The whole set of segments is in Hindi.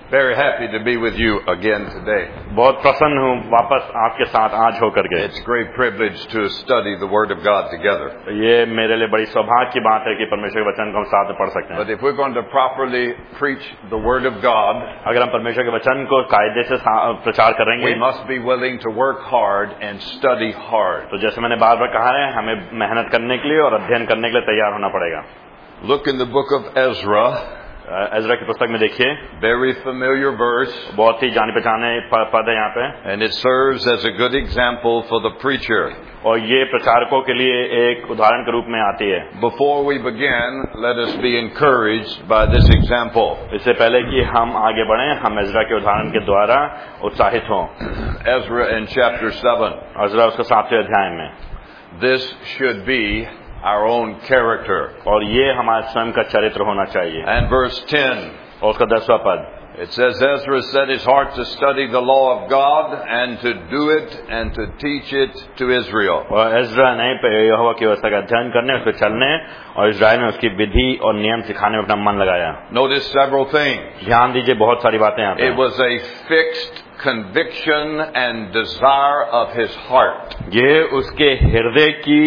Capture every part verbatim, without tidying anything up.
Very happy to be with you again today. बहुत प्रसन्न हूँ वापस आपके साथ आज होकर के. It's a great privilege to study the Word of God together. ये मेरे लिए बड़ी सौभाग्य की बात है कि परमेश्वर के वचन को हम साथ में पढ़ सकते हैं. But if we're going to properly preach the Word of God, अगर हम परमेश्वर के वचन को कायदे से प्रचार करेंगे, we must be willing to work hard and study hard. तो जैसे मैंने बार बार कहा है, हमें मेहनत करने के लिए और अध्ययन करने के लिए तैयार होना पड़ेगा. Look in the book of Ezra. Ezra की पुस्तक में देखिए. Very familiar verse. बहुत ही जाने पहचाने पद है यहाँ पे. And it serves as a good example for the preacher. और ये प्रचारकों के लिए एक उदाहरण के रूप में आती है. Before we begin, let us be encouraged by this example. इससे पहले कि हम आगे बढ़ें, हम एज़रा के उदाहरण के द्वारा उत्साहित हों. Ezra in chapter seven. Ezra उसके सातवें अध्याय में. This should be our own character. और ये हमारे स्वयं का चरित्र होना चाहिए. And verse ten. और उसका दसवां पद. It says, Ezra set his heart to study the law of God and to do it and to teach it to Israel. और एज़रा ने यहोवा की व्यवस्था का अध्ययन करने, उस पर चलने और इस्राएल में उसकी विधि और नियम सिखाने में अपना मन लगाया. Notice several things. ध्यान दीजिए बहुत सारी बातें यहाँ पे. It was a fixed conviction and desire of his heart. ये उसके हृदय की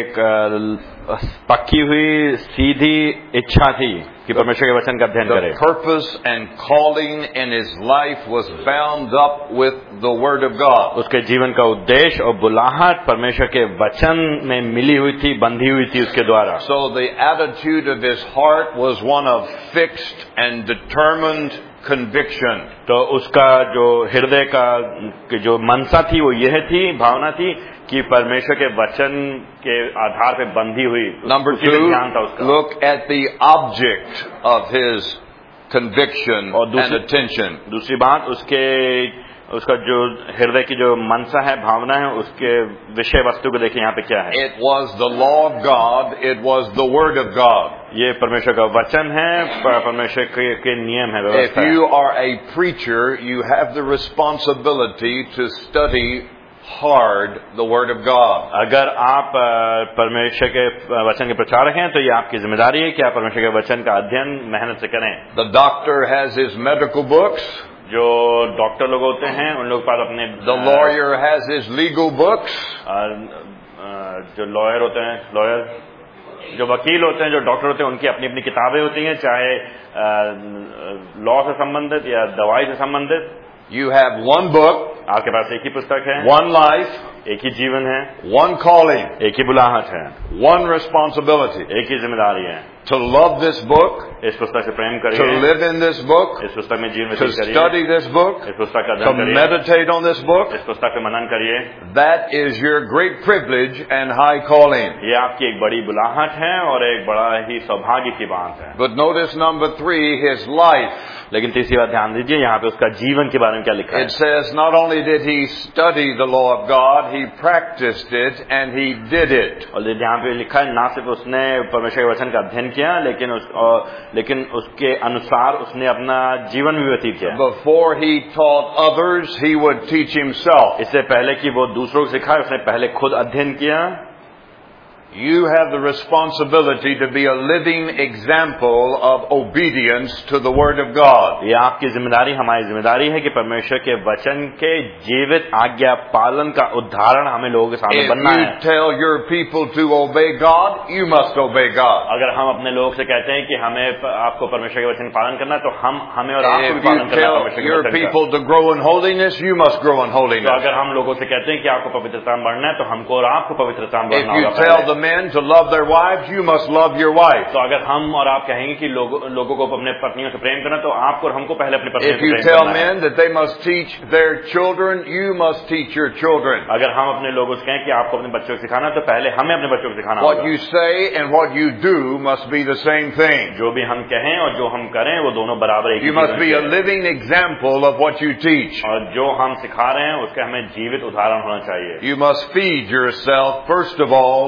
एक पक्की हुई सीधी इच्छा थी कि परमेश्वर के वचन का अध्ययन करे. The purpose and calling in his life was bound up with the Word of God. उसके जीवन का उद्देश्य और बुलाहट परमेश्वर के वचन में मिली हुई थी, बंधी हुई थी उसके द्वारा. So the attitude of his heart was one of fixed and determined conviction. तो उसका जो हृदय का जो मनसा थी वो यह थी, भावना थी कि परमेश्वर के वचन के आधार पे बंधी हुई. Number two, look at the object of his conviction and attention. दूसरी बात, उसके उसका जो हृदय की जो मनसा है, भावना है, उसके विषय वस्तु को देखिए यहाँ पे क्या है. It was the law of God. It was the Word of God. ये परमेश्वर का वचन है, परमेश्वर के, के नियम है, व्यवस्था है. If you are a preacher, you have the responsibility to study hard the Word of God. अगर आप परमेश्वर के वचन के प्रचारक हैं, तो ये आपकी जिम्मेदारी है कि आप परमेश्वर के वचन का अध्ययन मेहनत से करें. The doctor has his medical books. जो डॉक्टर लोग होते हैं उन लोग पास अपने. The lawyer has his legal books. जो लॉयर होते हैं, लॉयर जो वकील होते हैं, जो डॉक्टर होते हैं, उनकी अपनी अपनी किताबें होती हैं, चाहे लॉ से संबंधित या दवाई से संबंधित. You have one book. आपके पास एक ही पुस्तक है. One life. एक ही जीवन है. One calling. एक ही बुलाहट है. One responsibility. एक ही जिम्मेदारी है. To love this book. इस पुस्तक से प्रेम करिए. To live in this book. इस पुस्तक में जीवन व्यतीत करिए. To study this book. इस पुस्तक का अध्ययन करिए. To meditate on this book. इस पुस्तक पे मनन करिए. That is your great privilege and high calling. ये आपकी एक बड़ी बुलाहट है और एक बड़ा ही सौभाग्य की बात है. But notice number three, his life. लेकिन तीसरी बात ध्यान दीजिए, यहाँ पे उसका जीवन के बारे में क्या लिखा है. It says not only did he study the law of God, he practiced it and he did it. और यहाँ पे लिखा है, ना सिर्फ उसने परमेश्वर के वचन का अध्ययन किया, लेकिन उस और, लेकिन उसके अनुसार उसने अपना जीवन भी व्यतीत किया. Before he taught others, he would teach himself. इससे पहले कि वो दूसरों को सिखाए, उसने पहले खुद अध्ययन किया. You have the responsibility to be a living example of obedience to the Word of God. ये आपकी जिम्मेदारी, हमारी जिम्मेदारी है कि परमेश्वर के वचन के जीवित आज्ञा पालन का उदाहरण हमें लोगों के सामने बनना है. If you tell your people to obey God, you must obey God. अगर हम अपने लोगों से कहते हैं कि हमें आपको परमेश्वर के वचन पालन करना है, तो हम हमें और आपको भी पालन करना है परमेश्वर के वचन का. If you tell your people to grow in holiness, you must grow in holiness. तो अगर हम लोगों से कहते हैं कि आपको पवित्रता में बढ़ना है, तो हमको और आपको पवित्रता में बढ़ना होगा. If you tell the men to love their wives, you must love your wife. तो अगर हम और आप कहेंगे कि लोगों लोगों को अपने पत्नियों से प्रेम करना, तो आपको और हमको पहले अपनी पत्नियों से प्रेम करना है. If you tell men that they must teach their children, you must teach your children. अगर हम अपने लोगों से कहें कि आपको अपने बच्चों को सिखाना, तो पहले हमें अपने बच्चों को सिखाना होगा. What you say and what you do must be the same thing. जो भी हम कहें और जो हम करें, वो दोनों बराबर एक ही. You must be a living example of what you teach. और जो हम सिखा रहे हैं, उसका हमें जीवित उदाहरण होना चाहिए. You must feed yourself first of all on the Word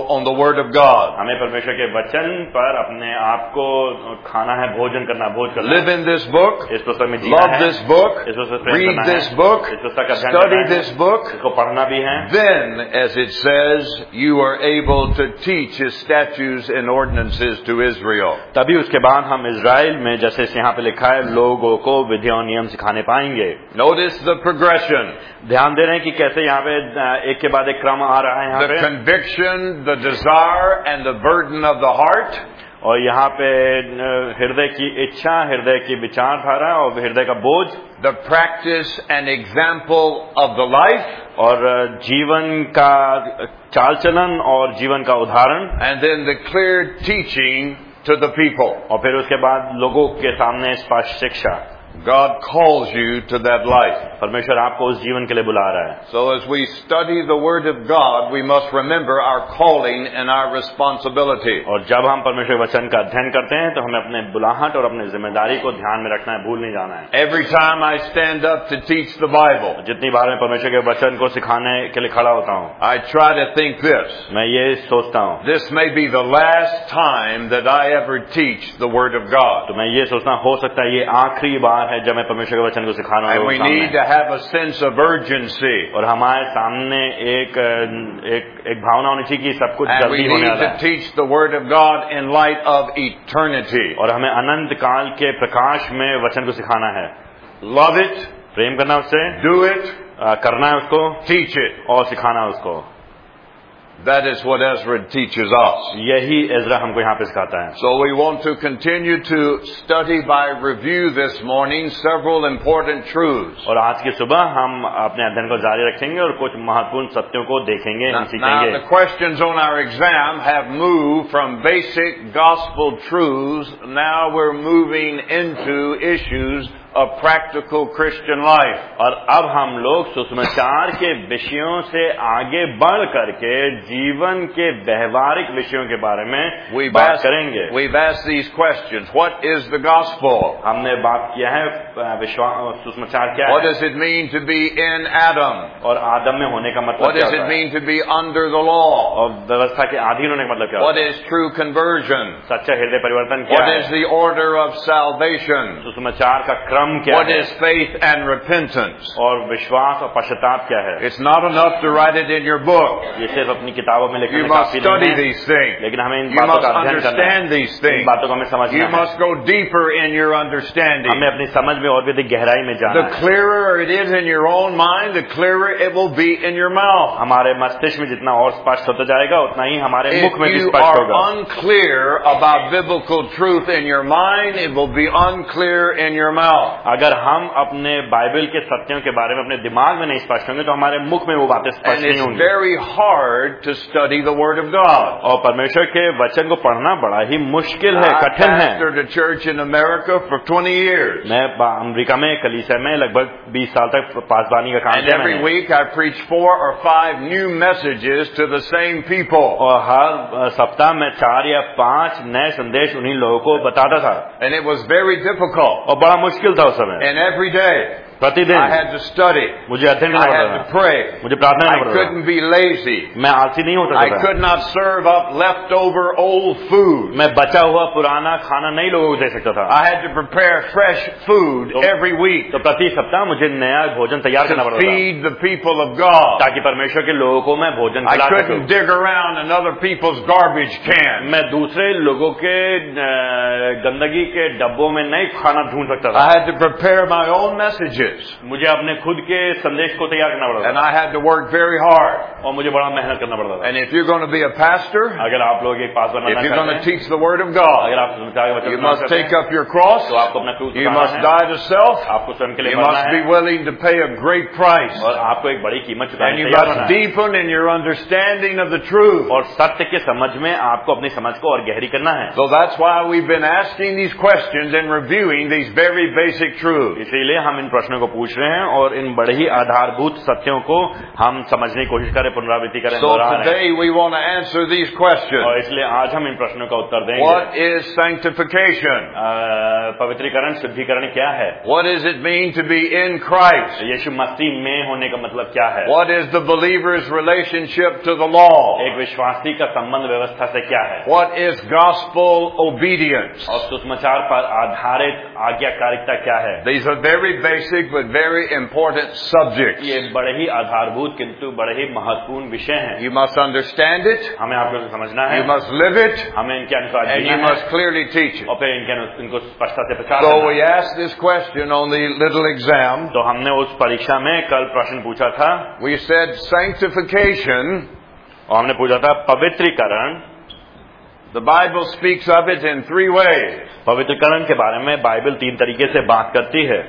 Word of God. हमें परमेश्वर के वचन पर अपने आप को खाना है, भोजन करना, भोज करना। Live in this book. इस पुस्तक में जीना Love है, this book. इस पुस्तक प्रेम Read करना this है, book. इस पुस्तक का अध्ययन Study करना है, this book. इसको पढ़ना भी है। Then, as it says, you are able to teach His statutes and ordinances to Israel. तभी उसके बाद हम इज़राइल में, जैसे यहाँ पे लिखा है, लोगों को विधि और नियम सिखाने पाएंगे। Notice the progression. ध्यान दे रहे हैं कि कैसे यहाँ पे एक के बाद एक क्रम आ रहा है यहाँ The पे, conviction, the desire, and the burden of the heart. और यहाँ पे हृदय की इच्छा, हृदय की विचारधारा और हृदय का बोझ, The practice and example of the life. और जीवन का चाल चलन और जीवन का उदाहरण, And then the clear teaching to the people. और फिर उसके बाद लोगों के सामने स्पष्ट शिक्षा। God calls you to that life. परमेश्वर आपको उस जीवन के लिए बुला रहा है। So as we study the Word of God, we must remember our calling and our responsibility. और जब हम परमेश्वर के वचन का अध्ययन करते हैं तो हमें अपने बुलाहट और अपनी जिम्मेदारी को ध्यान में रखना है, भूल नहीं जाना है। Every time I stand up to teach the Bible, जितनी बार मैं परमेश्वर के वचन को सिखाने के लिए खड़ा होता हूँ, I try to think this. मैं ये सोचता हूँ, This may be the last time that I ever teach the Word of God. तो मैं ये सोचता हूँ, हो सकता है ये आखिरी बार है जब मैं परमेश्वर के वचन को सिखाना And लोगों we के सामने। need to have a sense of urgency. और हमारे सामने एक एक एक भावना होनी चाहिए कि सब कुछ And we जल्दी need होने वाला to है, teach the Word of God in light of eternity. और हमें अनंत काल के प्रकाश में वचन को सिखाना है। Love it, प्रेम करना उससे, do it, आ, करना है उसको, teach it. और सिखाना है उसको। That is what Ezra teaches us. यही इज़रा हमको यहाँ पे सिखाता है। So we want to continue to study by review this morning several important truths. और आज की सुबह हम अपने अध्ययन को जारी रखेंगे और कुछ महत्वपूर्ण सत्यों को देखेंगे, Now, हम सीखेंगे। now the questions on our exam have moved from basic gospel truths. Now we're moving into issues of practical Christian life. और अब हम लोग सुसमाचार के विषयों से आगे बढ़ करके जीवन के व्यवहारिक विषयों के बारे में We've बात asked, करेंगे। we've asked these questions. What is the gospel? हमने बात किया है विश्वास, सुसमाचार क्या What है, does it mean to be in Adam? और आदम में होने का मतलब What क्या does it होता है, mean to be under the law? और व्यवस्था के अधीन होने का मतलब क्या What होता है, is true conversion? सच्चा हृदय परिवर्तन क्या What है, is the order of salvation? सुसमाचार का क्रम क्या What है, is faith and repentance? और विश्वास और पश्चाताप क्या है। It's not enough to write it in your book. ये सिर्फ अपनी किताबों में लिखने You में must काफी study नहीं है, these things. लेकिन हमें इन You बातों must का अध्ययन करना है, understand these इन things. बातों को हमें समझना You है, must go deeper in your understanding. हमें अपनी समझ में और भी अधिक गहराई में जाना The है। clearer it is in your own mind, the clearer it will be in your mouth. हमारे मस्तिष्क में जितना और स्पष्ट होता जाएगा उतना ही हमारे If मुख में भी you स्पष्ट are होगा। unclear about biblical truth in your mind, it will be unclear in your mouth. अगर हम अपने बाइबल के सत्यों के बारे में अपने दिमाग में नहीं स्पष्ट होंगे तो हमारे मुख में वो बातें स्पष्ट And नहीं it's होंगी। very hard to study the Word of God. और परमेश्वर के वचन को पढ़ना बड़ा ही मुश्किल है, I कठिन है। pastored a church in America for twenty years. मैं अमेरिका में कलीसिया में लगभग बीस साल तक पासबानी का काम And किया every मैंने, week I preach four or five new messages to the same people. और हर सप्ताह में चार या पांच नए संदेश उन्हीं लोगों को बताता था, And it was very difficult. और बड़ा मुश्किल था उस समय। And every day प्रतिदिन I had to study. मुझे अध्ययन I करना had पड़ता to था, pray. मुझे प्रार्थना I करना पड़ता couldn't be lazy. था, मैं आलसी नहीं होता I था, could not serve up leftover old food. मैं बचा हुआ पुराना खाना नहीं लोगों को दे सकता था। I had to prepare fresh food तो- every week तो प्रति सप्ताह मुझे नया भोजन तैयार करना to पड़ता था feed the people of God. ताकि परमेश्वर के लोगों को मैं भोजन I खिला सकूं। couldn't dig around in other people's garbage cans. मैं दूसरे लोगों के अ, गंदगी के डब्बों में नहीं खाना ढूंढ सकता I था, had to prepare my own messages. मुझे अपने खुद के संदेश को तैयार करना पड़ता And था, I had to work very hard. और मुझे बड़ा मेहनत करना पड़ता था। And if you're going to be a pastor, अगर आप लोग एक पास बनना if you're going to चाहते हैं, teach the Word of God, अगर आप सुसमाचार के वचन you सुनाना must चाहते take हैं, up your cross. तो आपको अपना क्रूस You उठाना must है, die to self. आपको स्वयं के लिए You मरना must be है, willing to pay a great price. और आपको एक बड़ी कीमत And चुकाने you तैयार होना must है, deepen in your understanding of the truth. और सत्य के समझ में आपको अपनी समझ को और गहरी करना है। So that's why we've been asking these questions and reviewing these very basic truths. इसीलिए हम इन प्रश्नों प्रश्नों को पूछ रहे हैं और इन बड़े ही आधारभूत सत्यों को हम समझने की कोशिश करें, पुनरावृत्ति करें, So दोहरा रहे हैं। today we want to answer these questions. और इसलिए आज हम इन प्रश्नों का उत्तर देंगे। What is sanctification? अ, पवित्रीकरण, शुद्धिकरण क्या है? What does it mean to be in Christ? यीशु मसीह में होने का मतलब क्या है? What is the believer's relationship to the law? एक विश्वासी का संबंध व्यवस्था से क्या है? What is gospel obedience? और सुसमाचार पर आधारित आज्ञाकारिता क्या है? These are very basic but very important subjects. ये बड़े ही आधारभूत किंतु बड़े ही महत्वपूर्ण विषय हैं। You must understand it. हमें आपको समझना है। You must live it. हमें इनके अनुसार And जीना you है must clearly teach it. और फिर इनके अनु- इनको स्पष्टता से प्रचार So करना we है। asked this question on the little exam. तो हमने उस परीक्षा में कल प्रश्न पूछा था We said sanctification, और हमने पूछा था पवित्रीकरण। the Bible speaks of it in three ways. पवित्रीकरण के बारे में बाइबल तीन तरीके से बात करती है।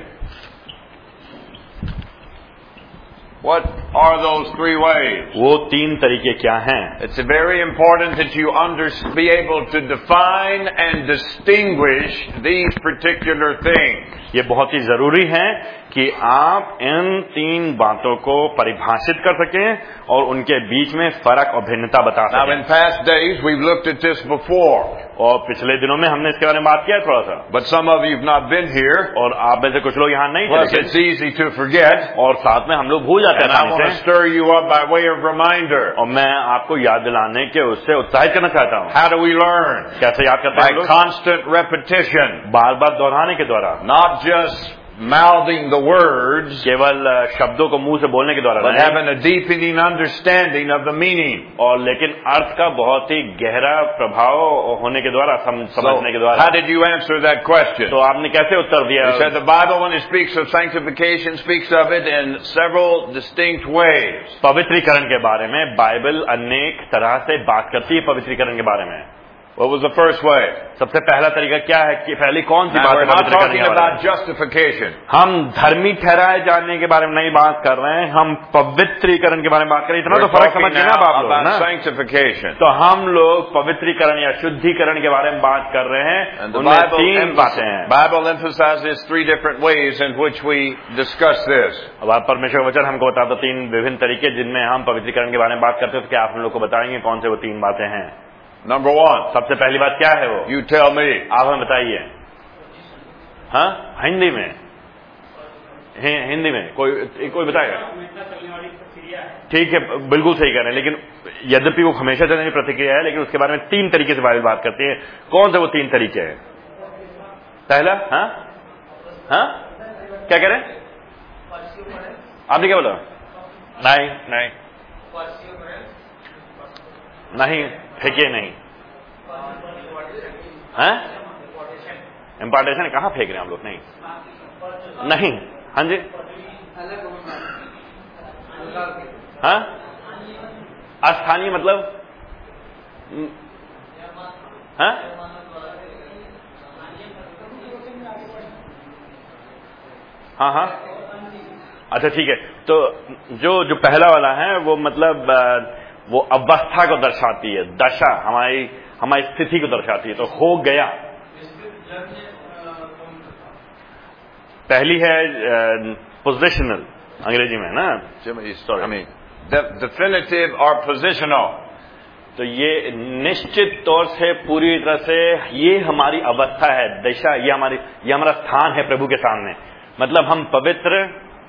What are those three ways? वो तीन तरीके क्या हैं? It's very important that you under, be able to define and distinguish these particular things. ये बहुत ही जरूरी है कि आप इन तीन बातों को परिभाषित कर सकें और उनके बीच में फर्क और भिन्नता बता Now, सकें। in past days, we've looked at this before, और पिछले दिनों में हमने इसके बारे में बात किया थोड़ा सा, but some of you have not been here. और आप में से कुछ लोग यहाँ नहीं Plus, थे, it's easy to forget. और साथ में हम लोग भूल जाते And हैं I want to आसानी से। stir you up by way of reminder. और मैं आपको याद दिलाने के उससे उत्साहित करना चाहता हूँ। How do we learn? कैसे याद करते By हैं लोग? constant repetition, बार बार दोहराने के द्वारा, not just mouthing the words, केवल शब्दों को मुंह से बोलने के द्वारा but नहीं, having a deepening understanding of the meaning. और लेकिन अर्थ का बहुत ही गहरा प्रभाव होने के द्वारा, सम, So, समझने के द्वारा। how did you answer that question? तो आपने कैसे उत्तर दिया? You said the Bible, when it speaks of sanctification, speaks of it in several distinct ways. पवित्रीकरण के बारे में बाइबल अनेक तरह से बात करती है। पवित्रीकरण के बारे में What was the first way? सबसे पहला तरीका क्या है कि पहली कौन सी Now, बात we're है not पवित्रीकरण talking के बारे about में? justification. हम धर्मी ठहराए जाने के बारे में नहीं बात कर रहे हैं, हम पवित्रीकरण के बारे में बात कर रहे हैं। इतना We're तो फर्क talking समझ गए now ना आप लोग, about ना? sanctification. तो हम लोग पवित्रीकरण या शुद्धिकरण के बारे में बात कर रहे हैं। And the उनमें Bible, तीन emph- बातें हैं। Bible emphasizes three different ways in which we discuss this. अब आप परमेश्वर का वचन हमको बताता तीन विभिन्न तरीके जिनमें हम पवित्रीकरण के बारे में बात करते हैं। तो क्या आप हम लोग को बताएंगे कौन से वो तीन बातें हैं? Number one, सबसे पहली बात क्या है वो? you tell me. आप हमें बताइए। हाँ, हिंदी में, हि, हिंदी में कोई कोई बताएगा? ठीक है, बिल्कुल सही कह रहे हैं, लेकिन यद्यपि वो हमेशा चलने की प्रतिक्रिया है, लेकिन उसके बारे में तीन तरीके से बाइबल बात करती है। कौन से वो तीन तरीके हैं? पहला, हाँ हाँ क्या कह रहे हैं? आपने क्या बोला? नहीं नहीं नहीं, फेंकिए नहीं। हैं? इम्पार्टेशन कहाँ फेंक रहे हैं हम लोग? नहीं नहीं, हाँ जी, हाँ, अस्थानीय मतलब, हाँ, हाँ हाँ, अच्छा ठीक है। तो जो जो पहला वाला है वो मतलब वो अवस्था को दर्शाती है, दशा, हमारी हमारी स्थिति को दर्शाती है। तो हो गया पहली है पोजिशनल, अंग्रेजी में ना, Sorry, I mean, de- definitive or positional. तो ये निश्चित तौर से पूरी तरह से ये हमारी अवस्था है, दशा, ये हमारी ये हमारा स्थान है प्रभु के सामने। मतलब हम पवित्र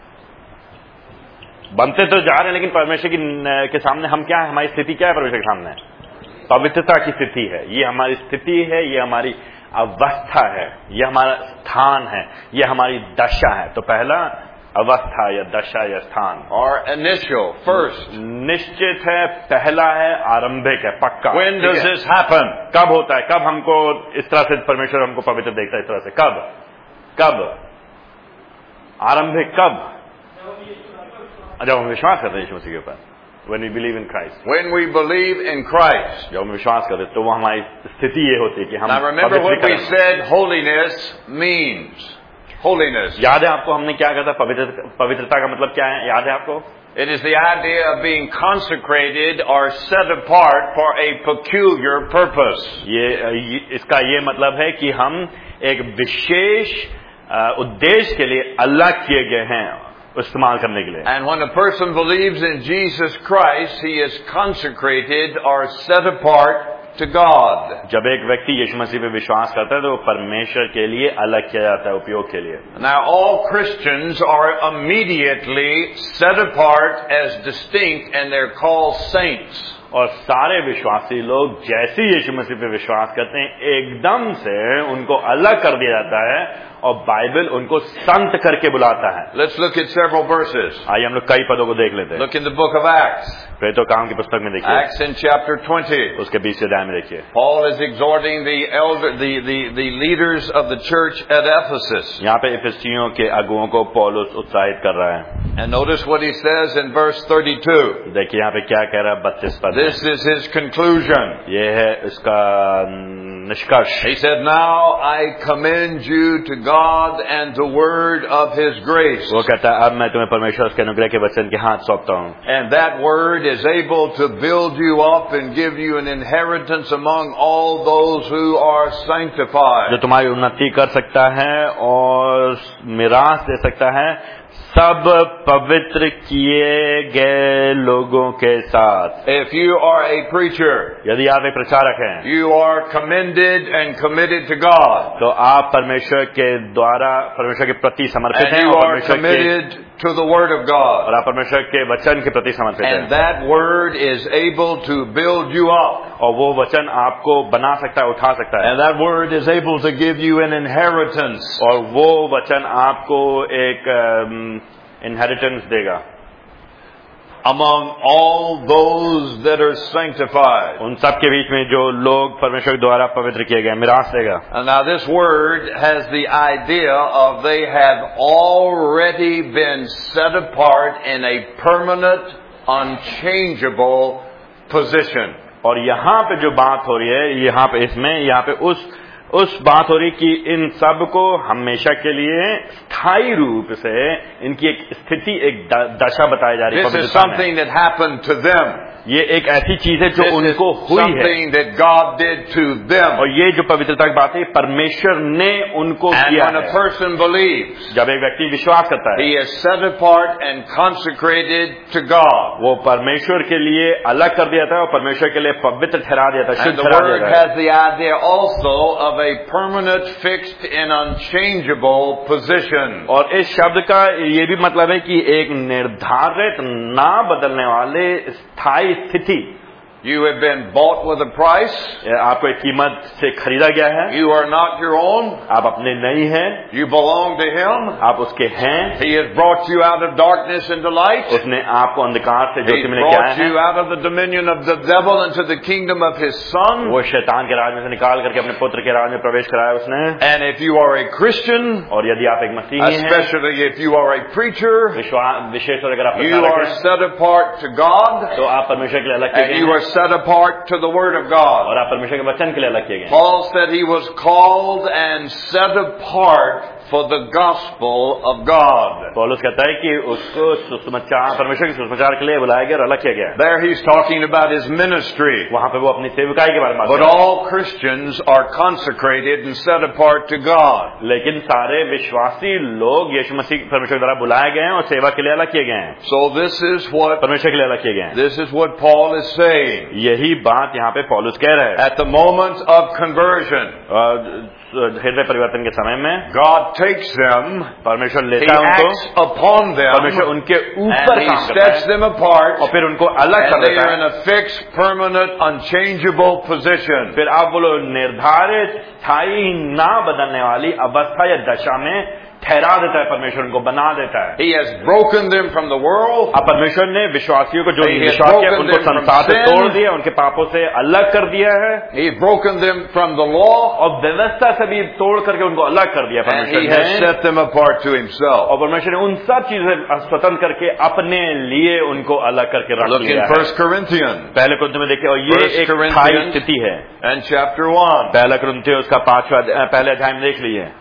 बनते तो जा रहे हैं, लेकिन परमेश्वर की के सामने हम क्या है, हमारी स्थिति क्या है परमेश्वर के सामने? पवित्रता की स्थिति है। ये हमारी स्थिति है, ये हमारी अवस्था है, ये हमारा स्थान है, ये हमारी दशा है। तो पहला अवस्था या दशा या स्थान, Or initial, first. निश्चित है, पहला है, आरंभिक है, पक्का। When ठीक does है? this happen? कब होता है? कब हमको इस तरह से परमेश्वर हमको पवित्र देखता है? इस तरह से कब? कब आरंभिक? कब? जब हम विश्वास करते हैं यीशु मसीह के ऊपर, when we believe in Christ, When we believe in Christ. जब हम विश्वास करते हैं तो वो हमारी स्थिति ये होती है कि हम Now remember what we पवित्रीकरण- said holiness means. Holiness. याद है आपको हमने क्या कहा था? पवित्र पवित्रता का मतलब क्या है? याद है आपको? It is the idea of being consecrated or set apart for a peculiar purpose. ये, ये इसका ये मतलब है कि हम एक विशेष उद्देश्य के लिए अलग किए गए हैं इस्तेमाल करने के लिए. And when a person believes in Jesus Christ, he is consecrated or set apart to God. जब एक व्यक्ति यीशु मसीह पे विश्वास करता है तो वो परमेश्वर के लिए अलग किया जाता है, उपयोग के लिए. Now all Christians are immediately set apart as distinct and they're called saints. और सारे विश्वासी लोग जैसे यीशु मसीह पे विश्वास करते हैं एकदम से उनको अलग कर दिया जाता है और बाइबल उनको संत करके बुलाता है. Let's look at several verses. आइए हम लोग कई पदों को देख लेते हैं. Look in the book of Acts. फिर तो काम की पुस्तक में देखिए. Acts in chapter twenty. उसके बीस अध्याय में देखिए. Paul is exhorting the elder, the, the, the leaders of the church at Ephesus. यहाँ पे इफिसियों के अगुओं को पौलुस उत्साहित कर रहा है. And notice what he says in verse thirty-two. देखिए यहाँ पे क्या कह रहा है बत्तीस पद. This is his conclusion. ये है इसका निष्कर्ष. He said, "Now I commend you to God and the word of His grace." वो कहता है अब मैं तुम्हें परमेश्वर के अनुग्रह के वचन के हाथ सौंपता हूँ. And that word is able to build you up and give you an inheritance among all those who are sanctified. जो तुम्हारी उन्नति कर सकता है और मिरास दे सकता है सब पवित्र किए गए लोगों के साथ. If you are a preacher, यदि आप एक प्रचारक हैं, you are commended and committed to God. तो आप परमेश्वर के द्वारा परमेश्वर के प्रति समर्पित And हैं you और are परमेश्वर के committed to the Word of God. और आप परमेश्वर के वचन के प्रति समर्पित हैं. And that Word is able to build you up. और वो वचन आपको बना सकता है, उठा सकता है. And that Word is able to give you an inheritance. और वो वचन आपको एक इनहेरिटेंस देगा. Among all those that are sanctified. उन सब के बीच में जो लोग परमेश्वर द्वारा पवित्र किए गए, मिरास देगा. And now this word has the idea of they have already been set apart in a permanent, unchangeable position. और यहाँ पे जो बात हो रही है, यहाँ पे इसमें यहाँ पे उस उस बात हो रही कि इन सब को हमेशा के लिए स्थायी रूप से इनकी एक स्थिति, एक दशा बताई जा रही है. This is something that happened to them. ये एक ऐसी चीज है जो This उनको is हुई है. something that God did to them. और ये जो पवित्रता की बात है परमेश्वर ने उनको And किया when a है. person believes, जब एक व्यक्ति विश्वास करता है, he is set apart and consecrated to God. वो परमेश्वर के लिए अलग कर दिया था और परमेश्वर के लिए पवित्र ठहरा दिया था, And शुद्ध the ठहरा word दिया था. has the idea also of a permanent, fixed, and unchangeable position. और इस शब्द का ये भी मतलब है कि एक निर्धारित, ना बदलने वाले स्थायी स्थिति. You have been bought with a price. आपको एक कीमत से खरीदा गया है. You are not your own. आप अपने नहीं हैं. You belong to Him. आप उसके हैं. He has brought you out of darkness into light. उसने आपको अंधकार से He ज्योति में लेके आया brought है. you out of the dominion of the devil into the kingdom of His Son. वो शैतान के राज में से निकाल करके अपने पुत्र के राज में प्रवेश कराया उसने. And if you are a Christian, और यदि आप एक मसीही हैं, especially if you are a preacher, विश्वास विशेष और अगर आप you are set apart to God. तो आप परमेश्वर के लिए अलग किए And गए you हैं. are set apart to the Word of God. और आप परमेश्वर के वचन के लिए अलग किए गए हैं. Paul said he was called and set apart for the gospel of God. पौलुस कहता है कि उसको सुसमाचार, परमेश्वर के सुसमाचार के लिए बुलाया गया और अलग किया गया. There he's talking about his ministry. वहां पे वो अपनी सेवकाई के बारे में बात But कर रहा है. all Christians are consecrated and set apart to God. लेकिन सारे विश्वासी लोग यीशु मसीह परमेश्वर द्वारा बुलाए गए हैं और सेवा के लिए अलग किए गए हैं. So this is what परमेश्वर के लिए अलग किए गए हैं. this is what Paul is saying. यही बात यहाँ पे पौलुस कह रहे हैं. At the moment of conversion, हृदय परिवर्तन के समय में God takes them, परमेश्वर He लेता है उनको, acts upon them, परमेश्वर उनके ऊपर and He काम करता sets है them apart, और फिर उनको अलग कर and they देता are in है. a fixed, permanent, unchangeable position. फिर आप बोलो निर्धारित, स्थायी, ना बदलने वाली अवस्था या दशा में ठहरा देता है. परमेश्वर उनको बना देता है. He has broken them from the world. अब परमेश्वर ने विश्वासियों को जो He has विश्वास किया broken उनको them from संसार से sin. तोड़ दिया, उनके पापों से अलग कर दिया है He has broken them from the law, और व्यवस्था से भी तोड़ करके उनको अलग कर दिया and परमेश्वर He has ने. set them apart to Himself. और परमेश्वर ने उन सब चीजों से स्वतंत्र करके अपने लिए उनको अलग करके रख Look in लिया है. First Corinthians पहले कुरिन्थियों में देखिए, और ये First एक Corinthians. स्थायी स्थिति है. and chapter one. पहला कुरिन्थियों उसका पांचवा पहले अध्याय में देख लीजिए.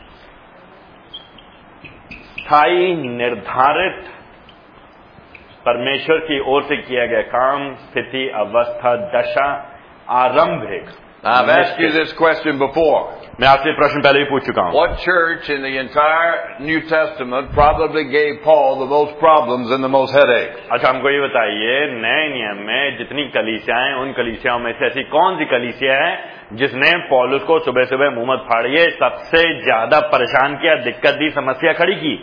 स्थायी, निर्धारित, परमेश्वर की ओर से किया गया काम, स्थिति, अवस्था, दशा, आरंभिक I've asked you this question before. मैं आपसे प्रश्न पहले भी पूछ चुका हूँ. What church in the entire New Testament probably gave Paul the most problems and the most headaches? अच्छा, हमको ये बताइए, नए नियम में जितनी कलीसियाएं, उन कलीसियाओं में से ऐसी कौन सी कलीसिया है जिसने पौलुस को सुबह सुबह मुंह मत फाड़िए सबसे ज्यादा परेशान किया, दिक्कत दी, समस्या खड़ी की?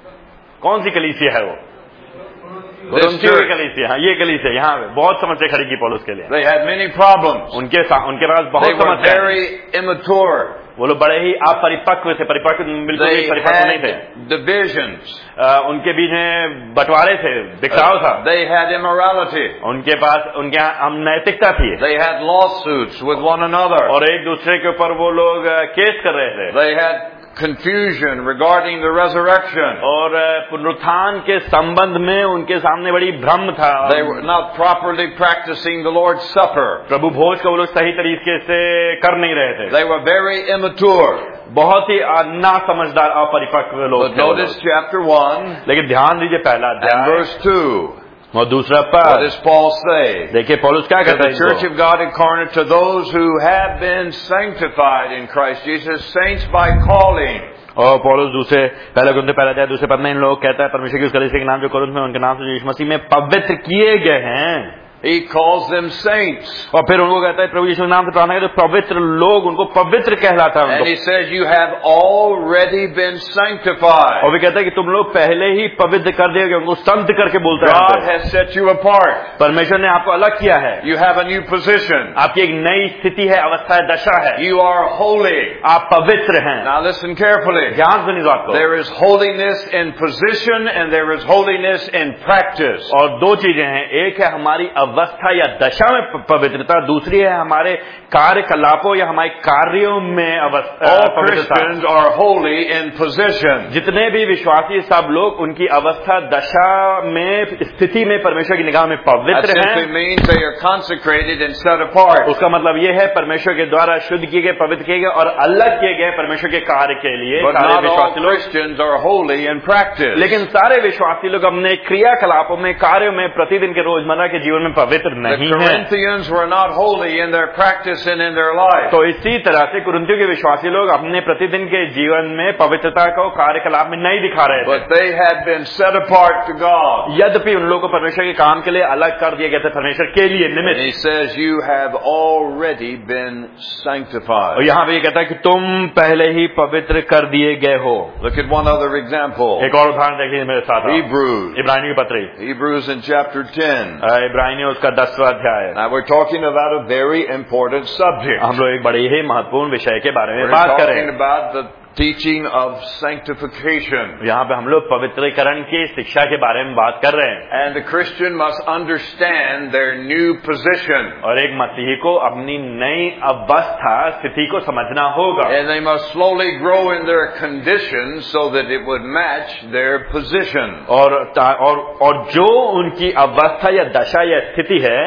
कौन सी कलीसिया है वो? कुरिन्थियों की कलीसिया. हाँ, ये कलीसिया यहाँ पे बहुत समस्या खड़ी की पौलुस के लिए. They had many problems. उनके उनके पास They बहुत were समस्या. very immature. वो लोग बड़े ही अपरिपक्व थे, परिपक्व बिल्कुल भी They परिपक्व नहीं थे. had divisions. आ, उनके बीच में बंटवारे थे, बिखराव था. They had immorality. उनके पास उनके यहाँ अनैतिकता थी. They had lawsuits with one another. और एक दूसरे के ऊपर वो लोग केस कर रहे थे. They had confusion regarding the resurrection. और पुनरुत्थान के संबंध में उनके सामने बड़ी भ्रम था. They were not properly practicing the Lord's Supper. प्रभु भोज का वो लोग सही तरीके से कर नहीं रहे थे. They were very immature. बहुत ही ना समझदार, अपरिपक्व लोग But notice chapter one. लेकिन ध्यान दीजिए पहला अध्याय And verse two. और दूसरा What पद. does Paul say? देखिए पौलुस क्या To कहता the है church इनको? of God incarnate, to those who have been sanctified in Christ Jesus, saints by calling. और पौलुस दूसरे पहले कुरिन्थियों पहला अध्याय दूसरे पद में इन लोग कहता है परमेश्वर की उस कलीसिया के नाम जो कुरिन्थ में उनके नाम से यीशु मसीह में पवित्र किए गए हैं. He calls them saints. और फिर उनको कहता है प्रभु यीशु के नाम से प्रार्थना करते पवित्र लोग, उनको पवित्र कहलाता है. And he says, you have already been sanctified. और भी कहता है कि तुम लोग पहले ही पवित्र कर दिए गए. उनको संत करके बोलता है. God has set you apart. परमेश्वर ने आपको अलग किया है. You have a new position. आपकी एक नई स्थिति है, अवस्था है, दशा है. You are holy. आप पवित्र हैं. Now listen carefully. ध्यान सुनिए बात को. There is holiness in position and there is holiness in practice. और दो चीजें हैं, एक है हमारी अवस्था या दशा में पवित्रता, दूसरी है हमारे कार्यकलापों या हमारे कार्यों में अवस्था. All Christians are holy in position. जितने भी विश्वासी सब लोग उनकी अवस्था दशा में स्थिति में परमेश्वर की निगाह में That पवित्र simply हैं. means they are consecrated and set apart. उसका मतलब ये है परमेश्वर के द्वारा शुद्ध किए गए, पवित्र किए गए और अलग किए गए परमेश्वर के कार्य के लिए. But सारे not all विश्वासी लोग, Christians are holy in practice. लेकिन सारे विश्वासी लोग अपने क्रियाकलापों में, कार्यों में, प्रतिदिन के रोजमर्रा के जीवन में पवित्र The नहीं है. Corinthians were not holy in their practice and in their life. तो इसी तरह से कुरिन्थियों के विश्वासी लोग अपने प्रतिदिन के जीवन में पवित्रता को कार्यकलाप में नहीं दिखा रहे थे. But they had been set apart to God. यद्यपि उन लोगों को परमेश्वर के काम के लिए अलग कर दिए गए थे, परमेश्वर के लिए And निमित्त. he says, you have already been sanctified. और यहाँ पे ये कहता है कि तुम पहले ही पवित्र कर दिए गए हो. Look at one other example. एक और उदाहरण देखिए मेरे साथ. Hebrews. इब्रानियों की पत्री. Hebrews in chapter ten. इब्रानियों उसका दसवां अध्याय. Now we're talking about a very important subject. हम लोग एक बड़े ही महत्वपूर्ण विषय के बारे में We're बात talking करें. about the teaching of sanctification. यहाँ पे हम लोग पवित्रीकरण की शिक्षा के बारे में बात कर रहे हैं. And the Christian must understand their new position. और एक मसीही को अपनी नई अवस्था, स्थिति को समझना होगा. And they must slowly grow in their condition so that it would match their position. और और और जो उनकी अवस्था या दशा या स्थिति है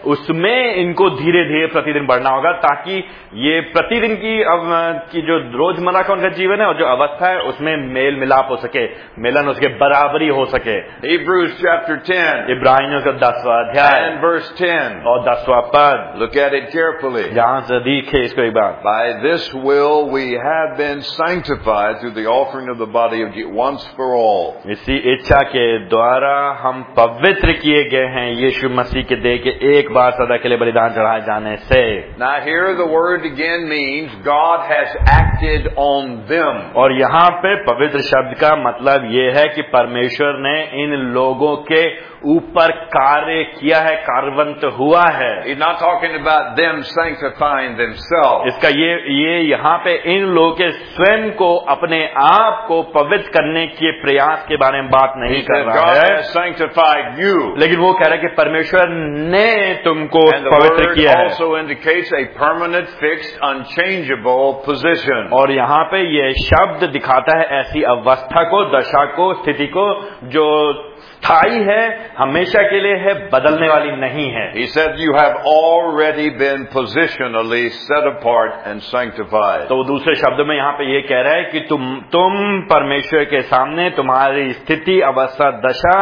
उसमें इनको धीरे धीरे प्रतिदिन बढ़ना होगा ताकि ये प्रतिदिन की की जो रोजमर्रा का उनका जीवन है और जो अवस्था है उसमें मेल मिलाप हो सके, मिलन उसके बराबरी हो सके. Hebrews chapter ten. इब्रानियों का दसवां अध्याय And verse ten. और दसवां पद. Look at it carefully. ध्यान से देखिए इसको एक बार. By this will we have been sanctified through the offering of the body of Jesus once for all. इसी इच्छा के द्वारा हम पवित्र किए गए हैं यीशु मसीह के देह के एक बार सदा के लिए बलिदान चढ़ाए जाने से. Now here the word again means God has acted on them. और यहाँ पे पवित्र शब्द का मतलब ये है कि परमेश्वर ने इन लोगों के ऊपर कार्य किया है, कार्यवंत हुआ है. He's not talking about them sanctifying themselves. इसका ये ये यहाँ पे इन लोगों के स्वयं को अपने आप को पवित्र करने के प्रयास के बारे में बात नहीं He कर said रहा God है, has sanctified you. लेकिन वो कह रहा है कि परमेश्वर ने तुमको And the पवित्र word किया है. also indicates a permanent, fixed, unchangeable position. और यहाँ पे ये ये शब्द दिखाता है ऐसी अवस्था को, दशा को, स्थिति को जो स्थायी है, हमेशा के लिए है, बदलने वाली नहीं है. He said, you have already been positionally set apart and sanctified. तो दूसरे शब्दों में यहाँ पे ये कह रहा है कि तुम तुम परमेश्वर के सामने तुम्हारी स्थिति, अवस्था, दशा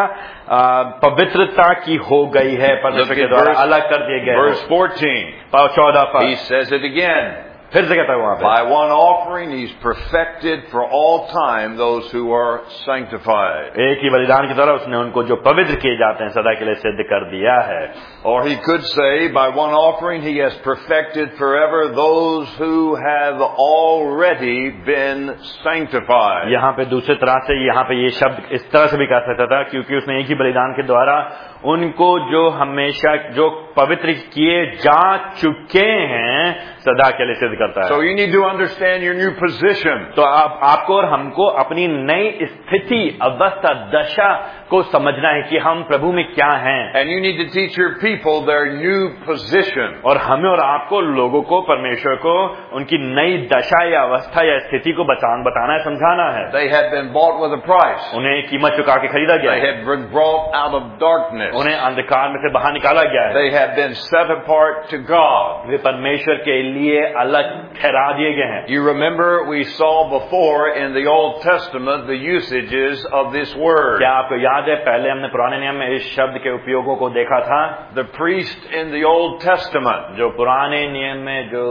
पवित्रता की हो गई है, परमेश्वर के द्वारा अलग कर दिए गए. Verse fourteen. चौदह पर He says it again. फिर से कहता है वहां पे, By one offering he's perfected for all time those who are sanctified. एक ही बलिदान की द्वारा उसने उनको जो पवित्र किए जाते हैं सदा के लिए सिद्ध कर दिया है. Or he could say, by one offering he has perfected forever those who have already been sanctified. यहाँ पे दूसरी तरह से यहाँ पे ये शब्द इस तरह से भी कह सकता था, क्योंकि उसने एक ही बलिदान के द्वारा उनको जो हमेशा जो पवित्र किए जा चुके हैं सदा के लिए सिद्ध करता है. So you need to understand your new position. तो आप आपको और हमको अपनी नई स्थिति, अवस्था, दशा को समझना है कि हम प्रभु में क्या हैं. And you need to teach your people their new position. और हमें और आपको लोगों को, परमेश्वर को उनकी नई दशा या अवस्था या स्थिति को बताना बताना है, समझाना है. They had been bought with a price. उन्हें कीमत चुका के खरीदा गया They है. had been brought out of darkness. उन्हें अंधकार में से बाहर निकाला गया है. They had been set apart to God. वे परमेश्वर के लिए अलग ठहरा दिए गए हैं. You remember we saw before in the Old Testament the usages of this word. क्या आपको याद है पहले हमने पुराने नियम में इस शब्द के उपयोगों को देखा था? The priest in the Old Testament, जो पुराने नियम में जो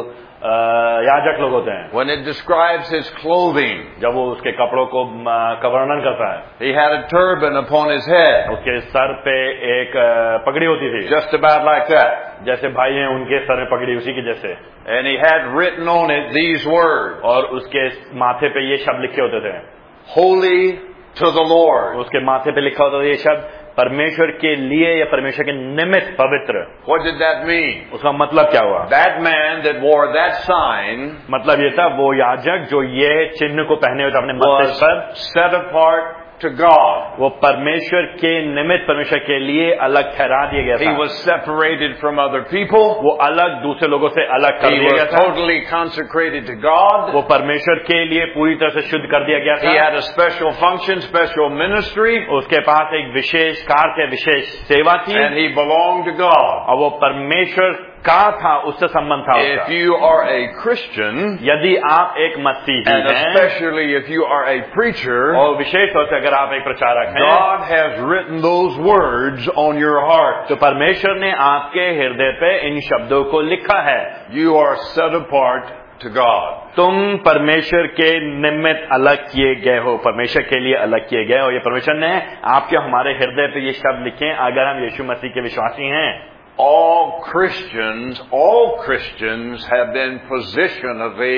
याजक लोग होते हैं, when it describes his clothing, जब वो उसके कपड़ों को का वर्णन करता है, he had a turban upon his head, उसके सर पे एक पगड़ी होती थी, just about like that. जैसे भाई हैं उनके सर में पगड़ी उसी के जैसे. And he had written on it these words, और उसके माथे पे ये शब्द लिखे होते थे, Holy to the Lord. उसके माथे पे लिखा होता था ये शब्द, परमेश्वर के लिए या परमेश्वर के निमित्त पवित्र. What did that mean? उसका मतलब क्या हुआ? That man that wore that sign मतलब ये था वो याजक जो ये चिन्ह को पहने हुए अपने मस्तक पर, was set apart to God. वो परमेश्वर के निमित्त, परमेश्वर के लिए अलग ठहरा दिया गया He था. was separated from other people. वो अलग दूसरे लोगों से अलग कर He दिया गया was था. totally consecrated to God. वो परमेश्वर के लिए पूरी तरह से शुद्ध कर दिया गया He था. had a special function, special ministry, उसके पास एक विशेष कार्य, विशेष सेवा थी, and he belonged to God. और वो परमेश्वर का था, उससे संबंध था उसका. If you are a Christian, यदि आप एक मसीही and हैं, especially if you are a preacher, और विशेष तौर से अगर आप एक प्रचारक हैं, God has written those words on your heart. तो परमेश्वर ने आपके हृदय पे इन शब्दों को लिखा है. You are set apart to God. तुम परमेश्वर के निमित्त अलग किए गए हो, परमेश्वर के लिए अलग किए गए हो. ये परमेश्वर ने आपके हमारे हृदय पे ये शब्द लिखे अगर हम यीशु मसीह के विश्वासी हैं. All Christians, all Christians have been positionally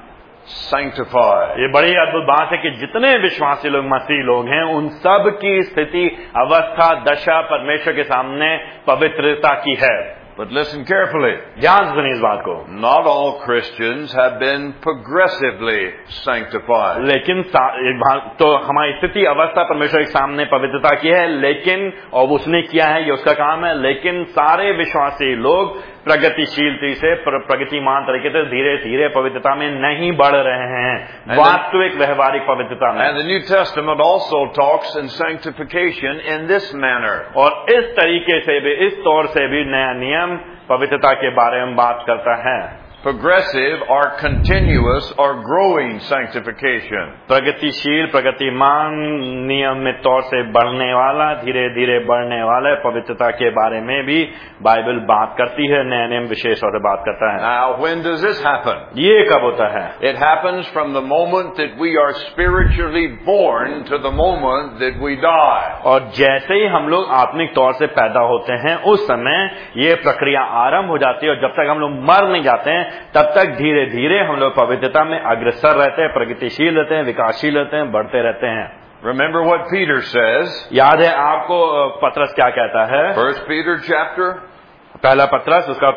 sanctified. ये बड़ी अद्भुत बात है कि जितने विश्वासी लोग, मसीह लोग हैं, उन सब की स्थिति, अवस्था, दशा परमेश्वर के सामने पवित्रता की है. But listen carefully. ध्यान से सुनिए इस बात को. Not all Christians have been progressively sanctified. लेकिन तो हमारी स्थिति, अवस्था परमेश्वर के सामने पवित्रता की है, लेकिन और उसने किया है, ये उसका काम है. लेकिन सारे विश्वासी लोग प्रगतिशीलता से, प्रगतिमान तरीके से धीरे धीरे पवित्रता में नहीं बढ़ रहे हैं, वास्तविक व्यवहारिक पवित्रता में. And the New Testament also talks in sanctification in this manner. और इस तरीके से भी, इस तौर से भी नया नियम पवित्रता के बारे में बात करता है. Progressive or continuous or growing sanctification. प्रगतिशील, प्रगतिमान, नियमित तौर से बढ़ने वाला, धीरे धीरे बढ़ने वाला पवित्रता के बारे में भी बाइबल बात करती है. नया नियम विशेष तौर से बात करता है. Now, when does this happen? ये कब होता है? It happens from the moment that we are spiritually born to the moment that we die. और जैसे ही हम लोग आत्मिक तौर से पैदा होते हैं, उस समय ये प्रक्रिया आरंभ हो जाती है, और जब तक हम लोग मर नहीं जाते हैं तब तक धीरे धीरे हम लोग पवित्रता में अग्रसर रहते हैं, प्रगतिशील रहते हैं, विकासशील रहते हैं, बढ़ते रहते हैं. Remember what Peter says? याद है आपको पत्रस क्या कहता है? First Peter chapter, पहला पत्रस, उसका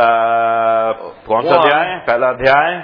कौन सा अध्याय? पहला अध्याय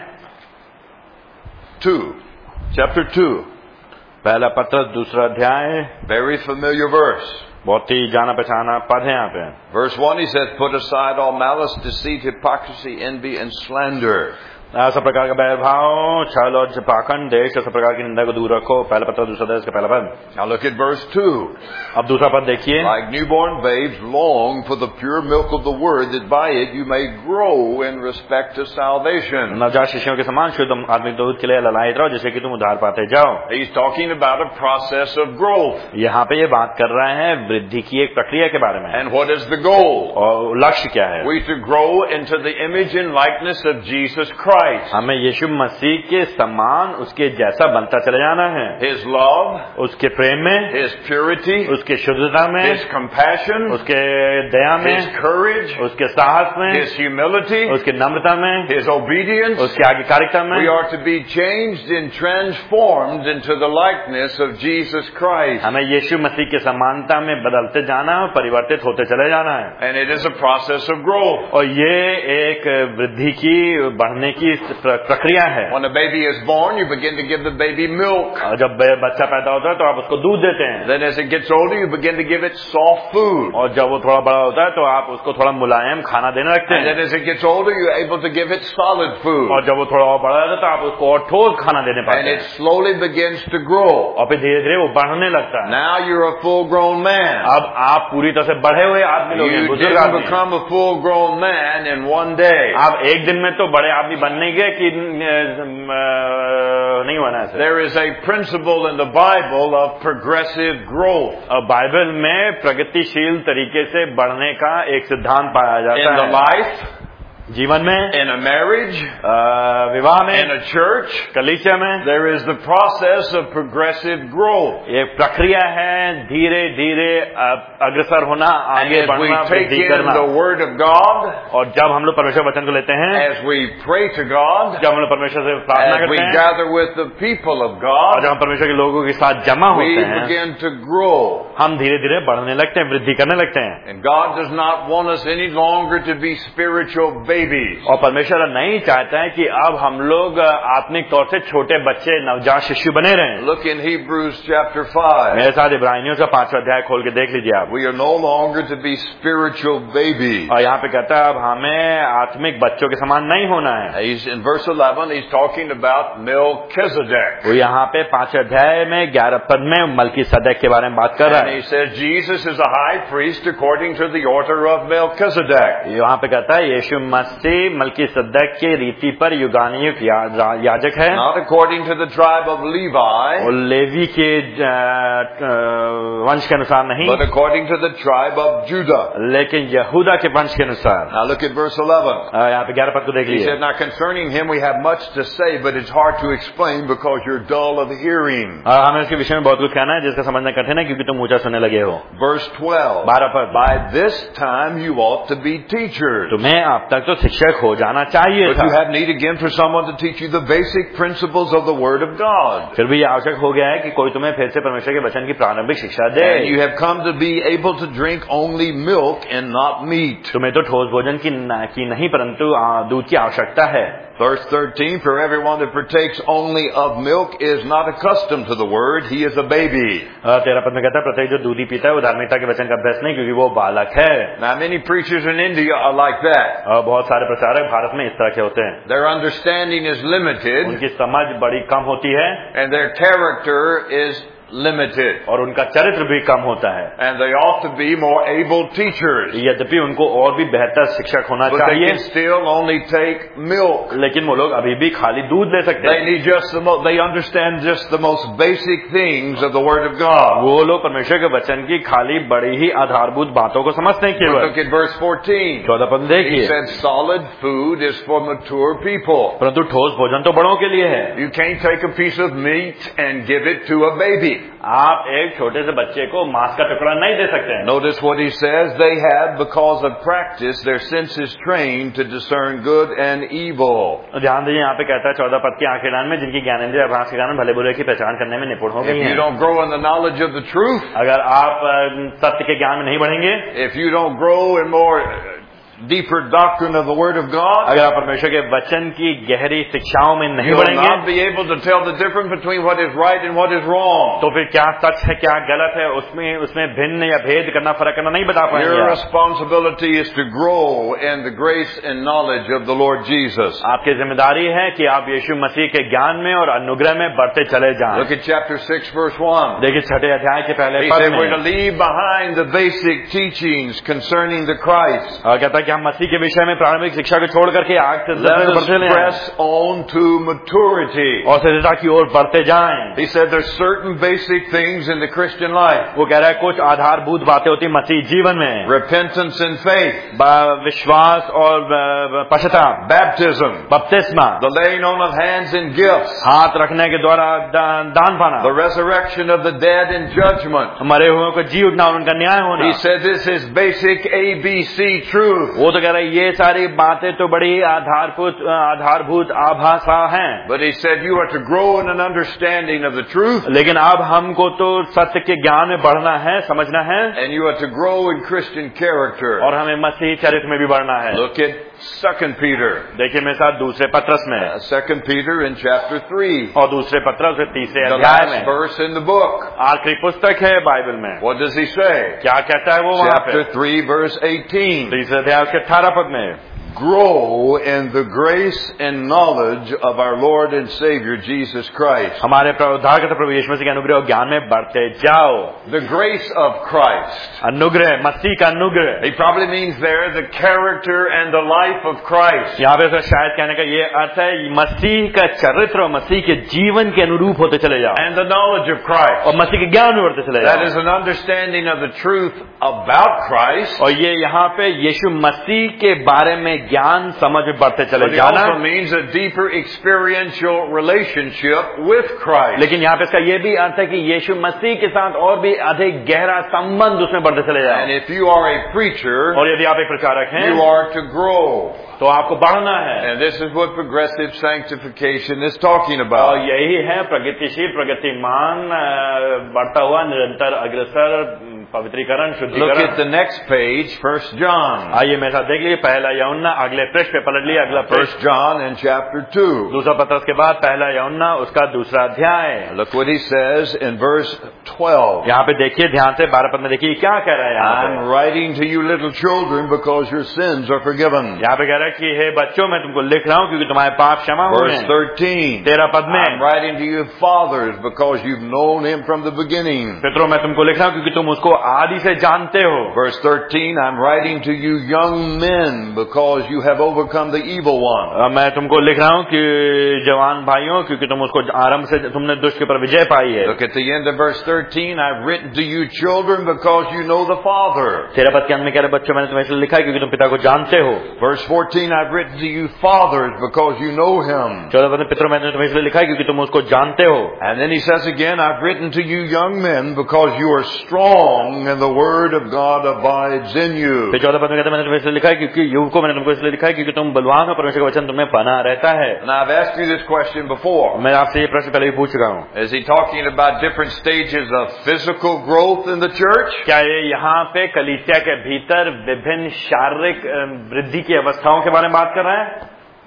two, chapter two. पहला पत्रस दूसरा अध्याय. Very familiar verse. बहुत ही जाना पहचाना पद है यहाँ पे. Verse one, he says, put aside all malice, deceit, hypocrisy, envy, and slander. सब प्रकार का बैर भाव, छल और पाखंड, देश, सब प्रकार की निंदा को दूर रखो। पहला पत्र दूसरा अध्याय इसका पहला पद। Now look at verse two. अब दूसरा पद देखिए। Like newborn babes, long for the pure milk of the word, that by it you may grow in respect to salvation. नवजात शिशुओं के समान शुद्ध आत्मिक दूध के लिए ललायत रहो, जिससे कि तुम उद्धार पाते जाओ। He's talking about a process of growth. यहाँ पे ये बात कर रहे हैं वृद्धि की एक प्रक्रिया के बारे में। And what is the goal? और लक्ष्य क्या है? We to grow into the image and likeness of Jesus Christ. हमें यीशु मसीह के समान उसके जैसा बनता चले जाना है। His love, उसके प्रेम में, His purity, उसके शुद्धता में, His compassion, उसके दया में, His courage, उसके साहस में, His humility, उसके नम्रता में, His obedience. उसकी आज्ञाकारिता में। We are to be changed and transformed into the likeness of Jesus Christ. हमें यीशु मसीह के समानता में बदलते जाना है, परिवर्तित होते चले जाना है। And it is a process of growth. और ये एक वृद्धि की, बढ़ने की प्रक्रिया है। When a baby is born, you begin to give the baby milk. जब बच्चा पैदा होता है तो आप उसको दूध देते हैं। Then as it gets older, you begin to give it soft food. और जब वो थोड़ा बड़ा होता है तो आप उसको थोड़ा मुलायम खाना देने लगते And हैं। then as it gets older, you're able to give it solid food. और जब वो थोड़ा और बड़ा होता है तो आप उसको और ठोस खाना देने पाते And हैं। it slowly begins to grow. और फिर धीरे धीरे वो बढ़ने लगता है। Now you're a full-grown man. अब आप पूरी तरह से बढ़े हुए आदमी लोग हैं, You बुजुर्ग didn't आदमी। become a full-grown man in one day. आप एक दिन में तो बड़े आदमी बनने के कि नहीं बना है। There is a principle in the Bible of progressive growth. और बाइबल में प्रगतिशील तरीके से बढ़ने का एक सिद्धांत पाया जाता In है। the life, जीवन में, in a marriage, विवाह में, in a church, कलीसिया में, there is the process of progressive growth. ये प्रक्रिया है धीरे धीरे अग्रसर होना, And आगे as we बढ़ना, take वृद्धि in करना। the Word of God, और जब हम लोग परमेश्वर वचन को लेते हैं, as we pray to God, जब हम लोग परमेश्वर से प्रार्थना as we करते हैं, gather with the people of और God, जब हम परमेश्वर के लोगों के साथ जमा we होते हैं, begin to grow. हम धीरे धीरे बढ़ने लगते हैं, वृद्धि करने लगते हैं। And God does not want us any longer to be spiritual babies. और परमेश्वर नहीं चाहता है कि अब हम लोग आत्मिक तौर से छोटे बच्चे, नवजात शिशु बने रहें। Look in Hebrews chapter five. मेरे साथ इब्रानियों का पांचवा अध्याय खोल के देख लीजिए आप। We are no longer to be spiritual babies. और यहाँ पे कहता है अब हमें आत्मिक बच्चों के समान नहीं होना है। He's in verse eleven. He's talking about Melchizedek. वो यहाँ पे पांचवे अध्याय में ग्यारह पद में मलकीसदक के बारे में बात कर रहा And है। he says Jesus is a high priest according to the order of Melchizedek. यहाँ पे कहता है यीशु मसीह मलकीसदक के रीति पर युगानुयुग या, याजक है। Not according to the tribe of Levi, और लेवी के वंश के अनुसार नहीं, but according to the tribe of Judah. लेकिन यहूदा के वंश के अनुसार। Now look at verse eleven. यहाँ पे ग्यारह पद को देख He लीजिए। said, now concerning him we have much to say, but it's hard to explain because you're dull of hearing. हमें उसके विषय में बहुत कुछ कहना है जिसका समझना कठिन है क्योंकि तुम ऊंचा सुनने लगे हो। Verse twelve. बारह पद। By this time you ought to be teachers. तुम्हें अब तक तो शिक्षक हो जाना चाहिए But था। you have need again for someone to teach you the basic principles of the Word of God. फिर भी ये आवश्यक हो गया है कि कोई तुम्हें फिर से परमेश्वर के वचन की प्रारंभिक शिक्षा दे। And you have come to be able to drink only milk and not meat. तुम्हें तो ठोस भोजन की, की नहीं परंतु दूध की आवश्यकता है। Verse thirteen, for everyone that partakes only of milk is not accustomed to the word, he is a baby. तेरह पद में कहता है प्रत्येक जो दूध ही पीता है वो धार्मिकता के वचन का अभ्यास नहीं क्योंकि वो बालक है। Now many preachers in India are like that. बहुत सारे प्रचारक भारत में इस तरह के होते हैं। Their understanding is limited उनकी समझ बड़ी कम होती है and their character is limited. और उनका चरित्र भी कम होता है। And they ought to be more able teachers. यद्यपि उनको और भी बेहतर शिक्षक होना But they चाहिए, can still only take milk. लेकिन वो लोग अभी भी खाली दूध ले सकते They हैं। need just the most, they understand just the most basic things of the Word of God. वो लोग परमेश्वर के वचन की खाली बड़ी ही आधारभूत बातों को समझते हैं But केवल। look at verse fourteen. चौदह पद He देखिए, said solid food is for mature people. परंतु ठोस भोजन तो बड़ों के लिए है। You can't take a piece of meat and give it to a baby. आप एक छोटे से बच्चे को मांस का टुकड़ा नहीं दे सकते हैं। Notice what he says. They have, because of practice, their senses trained to discern good and evil. ध्यान दीजिए यहाँ पे कहता है चौदह पद की आंखें डाल में जिनकी ज्ञानेंद्रिय अभ्यास के कारण भले बुरे की पहचान करने में निपुण हो गई If you हैं। don't grow in the knowledge of the truth, अगर आप अ, सत्य के ज्ञान में नहीं बढ़ेंगे, if you don't grow in more deeper doctrine of the Word of God, अगर आप परमेश्वर के वचन की गहरी शिक्षाओं में नहीं you will बढ़ेंगे not be able to tell the difference between what is right and what is wrong. तो फिर क्या सच है क्या गलत है उसमें उसमें भिन्न या भेद करना फर्क करना नहीं बता Your पाएंगे। responsibility is to grow in the grace and knowledge of the Lord Jesus. आपकी जिम्मेदारी है कि आप यीशु मसीह के ज्ञान में और अनुग्रह में बढ़ते चले जाएं। Look at chapter six, verse one. देखिए छठे अध्याय के पहले He पद said we're to में leave behind the basic teachings concerning the Christ. और कहता है कि हम मसीह के विषय में प्रारंभिक शिक्षा को छोड़ करके आग से Let us बढ़ते जाएं press on to maturity. और सजता की ओर बढ़ते जाएं। He said there's certain basic things in the Christian life. वो कह रहा है कुछ आधारभूत बातें होती मसीह जीवन में, Repentance and faith. विश्वास और पश्चाताप, Baptism. बपतिस्मा, The laying on of hands and gifts. हाथ रखने के द्वारा दान पाना, The resurrection of the dead and judgment. मरे हुए को जी उठना और उनका न्याय होना। He said this is basic A B C truth. वो तो कह रहा है ये सारी बातें तो बड़ी आधारभूत आधारभूत आभासा हैं। But he said you are to grow in an understanding of the truth. लेकिन अब हमको तो सत्य के ज्ञान में बढ़ना है, समझना है, And you are to grow in Christian character. और हमें मसीही चरित्र में भी बढ़ना है। Look at Second Peter. देखिए मेरे साथ दूसरे पत्रस में, Uh, Second Peter in chapter three. और दूसरे पत्रस के तीसरे The अध्याय last में verse in the book. आखिरी पुस्तक है बाइबल में। What does he say? क्या कहता है वो वहाँ पे? Chapter three, verse eighteen. तीसरे अध्याय के अठारह पद में, Grow in the grace and knowledge of our Lord and Savior Jesus Christ. हमारे उद्धारकर्ता प्रभु यीशु मसीह के अनुग्रह और ज्ञान में बढ़ते जाओ। The grace of Christ. अनुग्रह, मसीह का अनुग्रह। He probably means there the character and the life of Christ. यहाँ पे तो शायद कहने का ये अर्थ है मसीह का चरित्र और मसीह के जीवन के अनुरूप होते चले जाओ, And the knowledge of Christ. और मसीह के ज्ञान में बढ़ते चले That जाओ। is an understanding of the truth about Christ. और ये यहाँ पे यीशु मसीह के बारे में ज्ञान समझ में बढ़ते चले But it जाना, also means a deeper experiential relationship with Christ. लेकिन यहाँ पे इसका ये भी अर्थ है कि यीशु मसीह के साथ और भी अधिक गहरा संबंध उसमें बढ़ते चले And जाए। if you are a preacher, और यदि आप एक प्रचारक हैं you are to grow. तो आपको बढ़ना है, And this is what progressive sanctification is talking और about. यही है प्रगतिशील प्रगतिमान बढ़ता हुआ निरंतर अग्रसर पवित्रीकरण Look शुद्धिकरण। at the next page, First John. आइए मेरे साथ देख लीजिए पहला यूहन्ना, अगले पृष्ठ पे पलट लिए, अगला पृष्ठ First John in chapter two. दूसरा पत्रस के बाद पहला यूहन्ना उसका दूसरा अध्याय। Look what he says in verse twelve. यहाँ पे देखिए ध्यान से, बारह पद में देखिए क्या कह रहा है यहाँ I'm पे। writing to you little children because your sins are forgiven. यहाँ पे कह रहा है कि हे बच्चों मैं तुमको लिख रहा हूँ क्योंकि तुम्हारे पाप क्षमा हुए Verse हैं। thirteen. तेरह पद में, I'm writing to you fathers because you've known him from the beginning. पितरों मैं तुमको लिख रहा हूँ क्योंकि तुम उसको आदि से जानते हो। Verse thirteen. I'm writing to you young men because you have overcome the evil one. और मैं तुमको लिख रहा हूँ कि जवान भाइयों क्योंकि तुम उसको आरंभ से तुमने दुष्ट के ऊपर विजय पाई है। Look at the end of verse thirteen. I've written to you children because you know the Father. तेरह पद के अंत में कह रहे बच्चों मैंने तुम्हें इसलिए लिखा है क्योंकि तुम पिता को जानते हो। Verse fourteen. I've written to you fathers because you know him. चौदह पद में पितरों मैंने तुम्हें इसलिए लिखा है क्योंकि तुम उसको जानते हो। And then he says again, I've written to you young men because you are strong and the word of God abides in you. फिर चौदह पद में कहते हैं मैंने तुम्हें इसलिए लिखा है क्योंकि युवकों मैंने तुमको इसलिए लिखा है क्योंकि तुम बलवान हो, परमेश्वर का वचन तुम्हें बना रहता है। Now I've asked you this question before. मैं आपसे ये प्रश्न पहले भी पूछ चुका हूँ। Is he talking about different stages of physical growth in the church? क्या ये यहाँ पे कलीसिया के भीतर विभिन्न शारीरिक वृद्धि की अवस्थाओं के बारे में बात कर रहा है?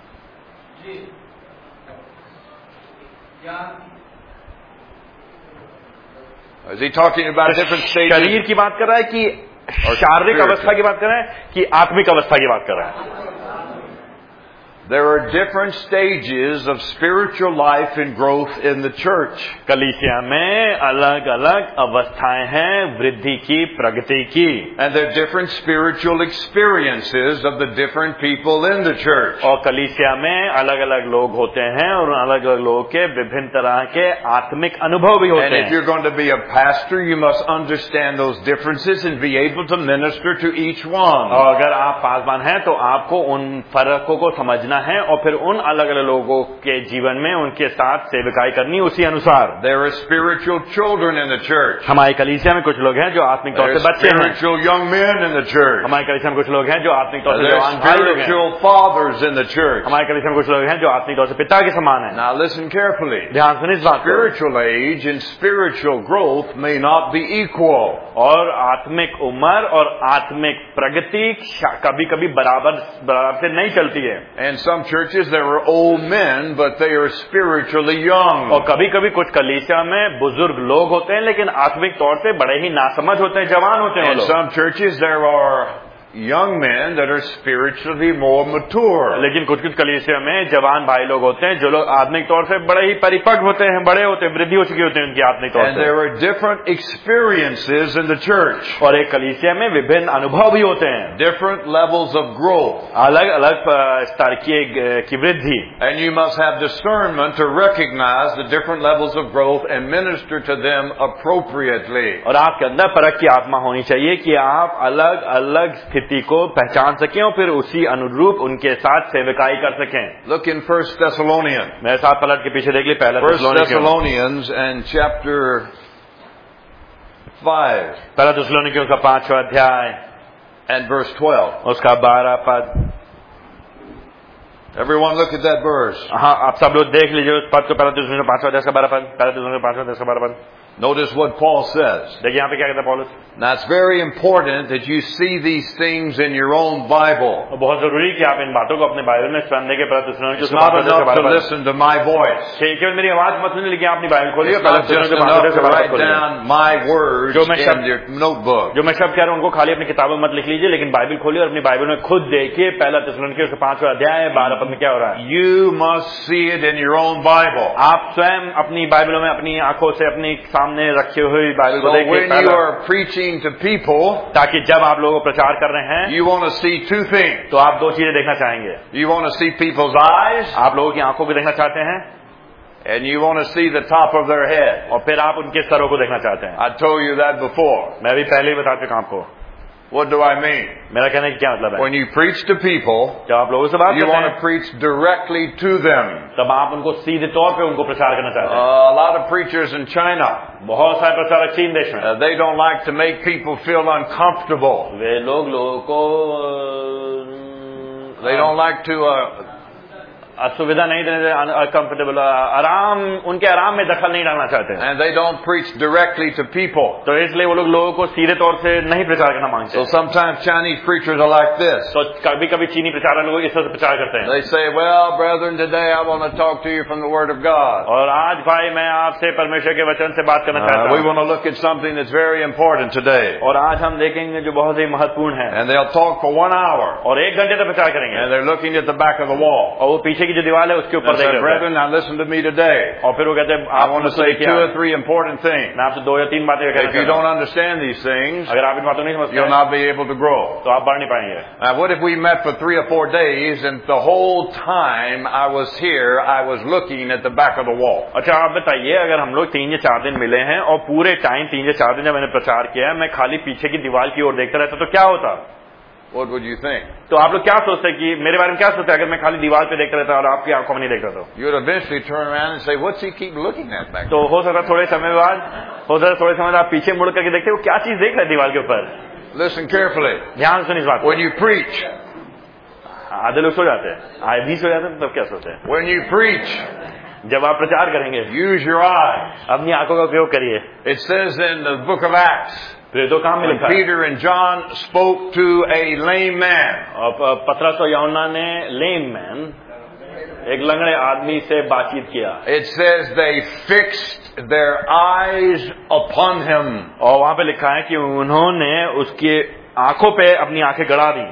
Is he talking about different stages? शरीर की बात कर रहा है कि शारीरिक अवस्था की बात कर रहा है कि आत्मिक अवस्था की बात कर रहा है? There are different stages of spiritual life and growth in the church. कलीसिया में अलग अलग अवस्थाएं हैं वृद्धि की, प्रगति की, And there are different spiritual experiences of the different people in the church. और कलीसिया में अलग अलग लोग होते हैं और अलग अलग लोगों के विभिन्न तरह के आत्मिक अनुभव भी होते And if हैं। you're going to be a pastor, you must understand those differences and be able to minister to each one. और अगर आप पासवान हैं तो आपको उन फर्कों को समझना समझना है और फिर उन अलग अलग लोगों के जीवन में उनके साथ सेवकाई करनी उसी अनुसार। There are spiritual children in the church. हमारी कलीसिया में कुछ लोग हैं जो आत्मिक तौर There से are बच्चे हैं। spiritual young men in the church. हमारी कलीसिया में कुछ लोग हैं जो आत्मिक तौर से There जवान are भाई लोग हैं। spiritual fathers in the church. हमारी कलीसिया में कुछ लोग हैं जो आत्मिक तौर से पिता के समान हैं। Now listen carefully. ध्यान सुनिए इस बात को। Spiritual age and spiritual growth may not be equal. और आत्मिक उम्र और आत्मिक प्रगति कभी कभी बराबर बराबर से नहीं चलती है। In some churches there are old men, but they are spiritually young. और कभी कभी कुछ कलीसिया में बुजुर्ग लोग होते हैं लेकिन आत्मिक तौर से बड़े ही नासमझ होते हैं, जवान होते हैं वो In लोग। some churches there are young men that are spiritually more mature. लेकिन कुछ कुछ कलीसिया में जवान भाई लोग होते हैं जो लोग आत्मिक तौर से बड़े ही परिपक्व होते हैं, बड़े होते हैं, वृद्धि हो चुकी होती है उनकी आत्मिक तौर And से। there are different experiences in the church. और एक कलीसिया में विभिन्न अनुभव भी होते हैं, Different levels of growth. अलग अलग स्तर की की वृद्धि। And you must have discernment to recognize the different levels of growth and minister to them appropriately. और आपके अंदर परख की आत्मा होनी चाहिए कि आप अलग अलग स्थिति को पहचान सकें और फिर उसी अनुरूप उनके साथ सेवकाई कर सकें। Look in First Thessalonians. मेरे साथ पलट के पीछे देख ली पहला First थिस्सलुनीकियों Thessalonians and chapter five पहला थिस्सलुनीकियों का पांचवा अध्याय and verse twelve. उसका बारह पद। Everyone look at that verse. हाँ, आप सब लोग देख लीजिए उस पद को। पहला थिस्सलुनीकियों पांचवा अध्याय का बारह पद। पहला थिस्सलुनीकियों पांचवा अध्याय का बारह पद। Notice what Paul says. देखिए यहाँ पे क्या कहता है पौलुस। Now it's very important that you see these things in your own Bible. और बहुत जरूरी कि आप इन बातों को अपने बाइबल में स्वयं देखें। पहला थिस्सलुनीकियों It's के not पांचवा अध्याय का enough बारह to पद। listen to my voice. केवल मेरी आवाज मत सुनिए, लेकिन आप अपनी बाइबल खोलिए। It's पहला not just थिस्सलुनीकियों के पांचवा enough अध्याय to का बारह write पद खोलिए। down my words जो मैं in शब्द your notebook. जो मैं शब्द कह रहा हूँ उनको खाली अपनी किताबों में मत लिख लीजिए, लेकिन बाइबल खोलिए और अपनी बाइबल में खुद देखिए। पहला थिस्सलुनीकियों के पांचवा अध्याय बारह पद में क्या हो रहा है। You must see it in your own Bible. आप स्वयं अपनी बाइबलों में अपनी आंखों से अपनी सामने रखी हुई बाइबल को So देखिए। when you are preaching to people, ताकि जब आप लोगों को प्रचार कर रहे हैं you want to see two things. तो आप दो चीजें देखना चाहेंगे। You want to see people's eyes, आप लोगों की आंखों को देखना चाहते हैं and you want to see the top of their head. और फिर आप उनके सरों को देखना चाहते हैं। I told you that before. मैं भी पहले ही बता चुका आपको। What do I mean? मेरा कहने का क्या मतलब है। When you preach to people, जब आप लोगों से बात you करते want हैं to preach directly to them. तब आप उनको सीधे तौर पे उनको प्रचार करना चाहते हैं। Uh, a lot of preachers in China, बहुत सारे प्रचारक चीन देश में uh, they don't like to make people feel uncomfortable. वे लोग लोगों को They don't like to uh, असुविधा नहीं देने, अनकंफर्टेबल, आराम, उनके आराम में दखल नहीं डालना चाहते हैं। and they don't preach directly to people. तो इसलिए वो लोग लोगों को सीधे तौर से नहीं प्रचार करना मांगते। So sometimes Chinese preachers are like this. तो कभी कभी चीनी प्रचारक लोग इस तरह से प्रचार करते हैं। They say, well, brethren, today I want to talk to you from the Word of God. और आज भाई मैं आपसे परमेश्वर के वचन से बात करना चाहता Uh, we हूँ। want to look at something that's very important today. और आज हम देखेंगे जो बहुत ही महत्वपूर्ण है। And they'll talk for one hour. और एक घंटे तक प्रचार करेंगे And they're looking at the back of the wall. और वो पीछे की जो दीवार है उसके ऊपर And देख say, रहे हैं। brethren, now listen to me today. और फिर वो कहते हैं I आप want to मुझसे say क्या two or three important things. मैं आपसे दो या तीन बातें कहना If you चाहता don't हूँ। understand these things, अगर आप इन बातों नहीं समझते you'll हैं, not be able to grow. तो आप बढ़ नहीं पाएंगे। Now, what if we met for three or four days and the whole time I was here, I was looking at the back of the wall? अच्छा आप बताइए, अगर हम लोग तीन या चार दिन मिले हैं और पूरे टाइम तीन या चार दिन जब मैंने प्रचार किया है मैं खाली पीछे की दीवार की ओर देखता रहता तो क्या होता। What would you think? तो आप लोग क्या सोचते हैं कि मेरे बारे में क्या सोचते हैं अगर मैं खाली दीवार पे देखता रहता और आपकी आंखों में नहीं देखता तो? You'd eventually turn around and say, what's he keep looking at back there? तो हो सकता है थोड़े समय बाद, हो सकता है थोड़े समय बाद आप पीछे मुड़ करके देखते हो क्या चीज देख रहे हैं दीवार के ऊपर। Listen carefully. ध्यान सुन इस बात को। When you preach, आधे लोग सो जाते हैं, आधे भी सो जाते हैं, तब क्या सोचते हैं? when you preach, जब आप प्रचार करेंगे use your eyes. अपनी आंखों का उपयोग करिए। It says in the book of Acts, फिर तो काम में when लिखा है Peter and John spoke to a lame man, और पतरस और यूहन्ना ने लेम मैन एक लंगड़े आदमी से बातचीत किया। it says they fixed their eyes upon him. और वहां पे लिखा है कि उन्होंने उसकी आंखों पे अपनी आंखें गड़ा दी,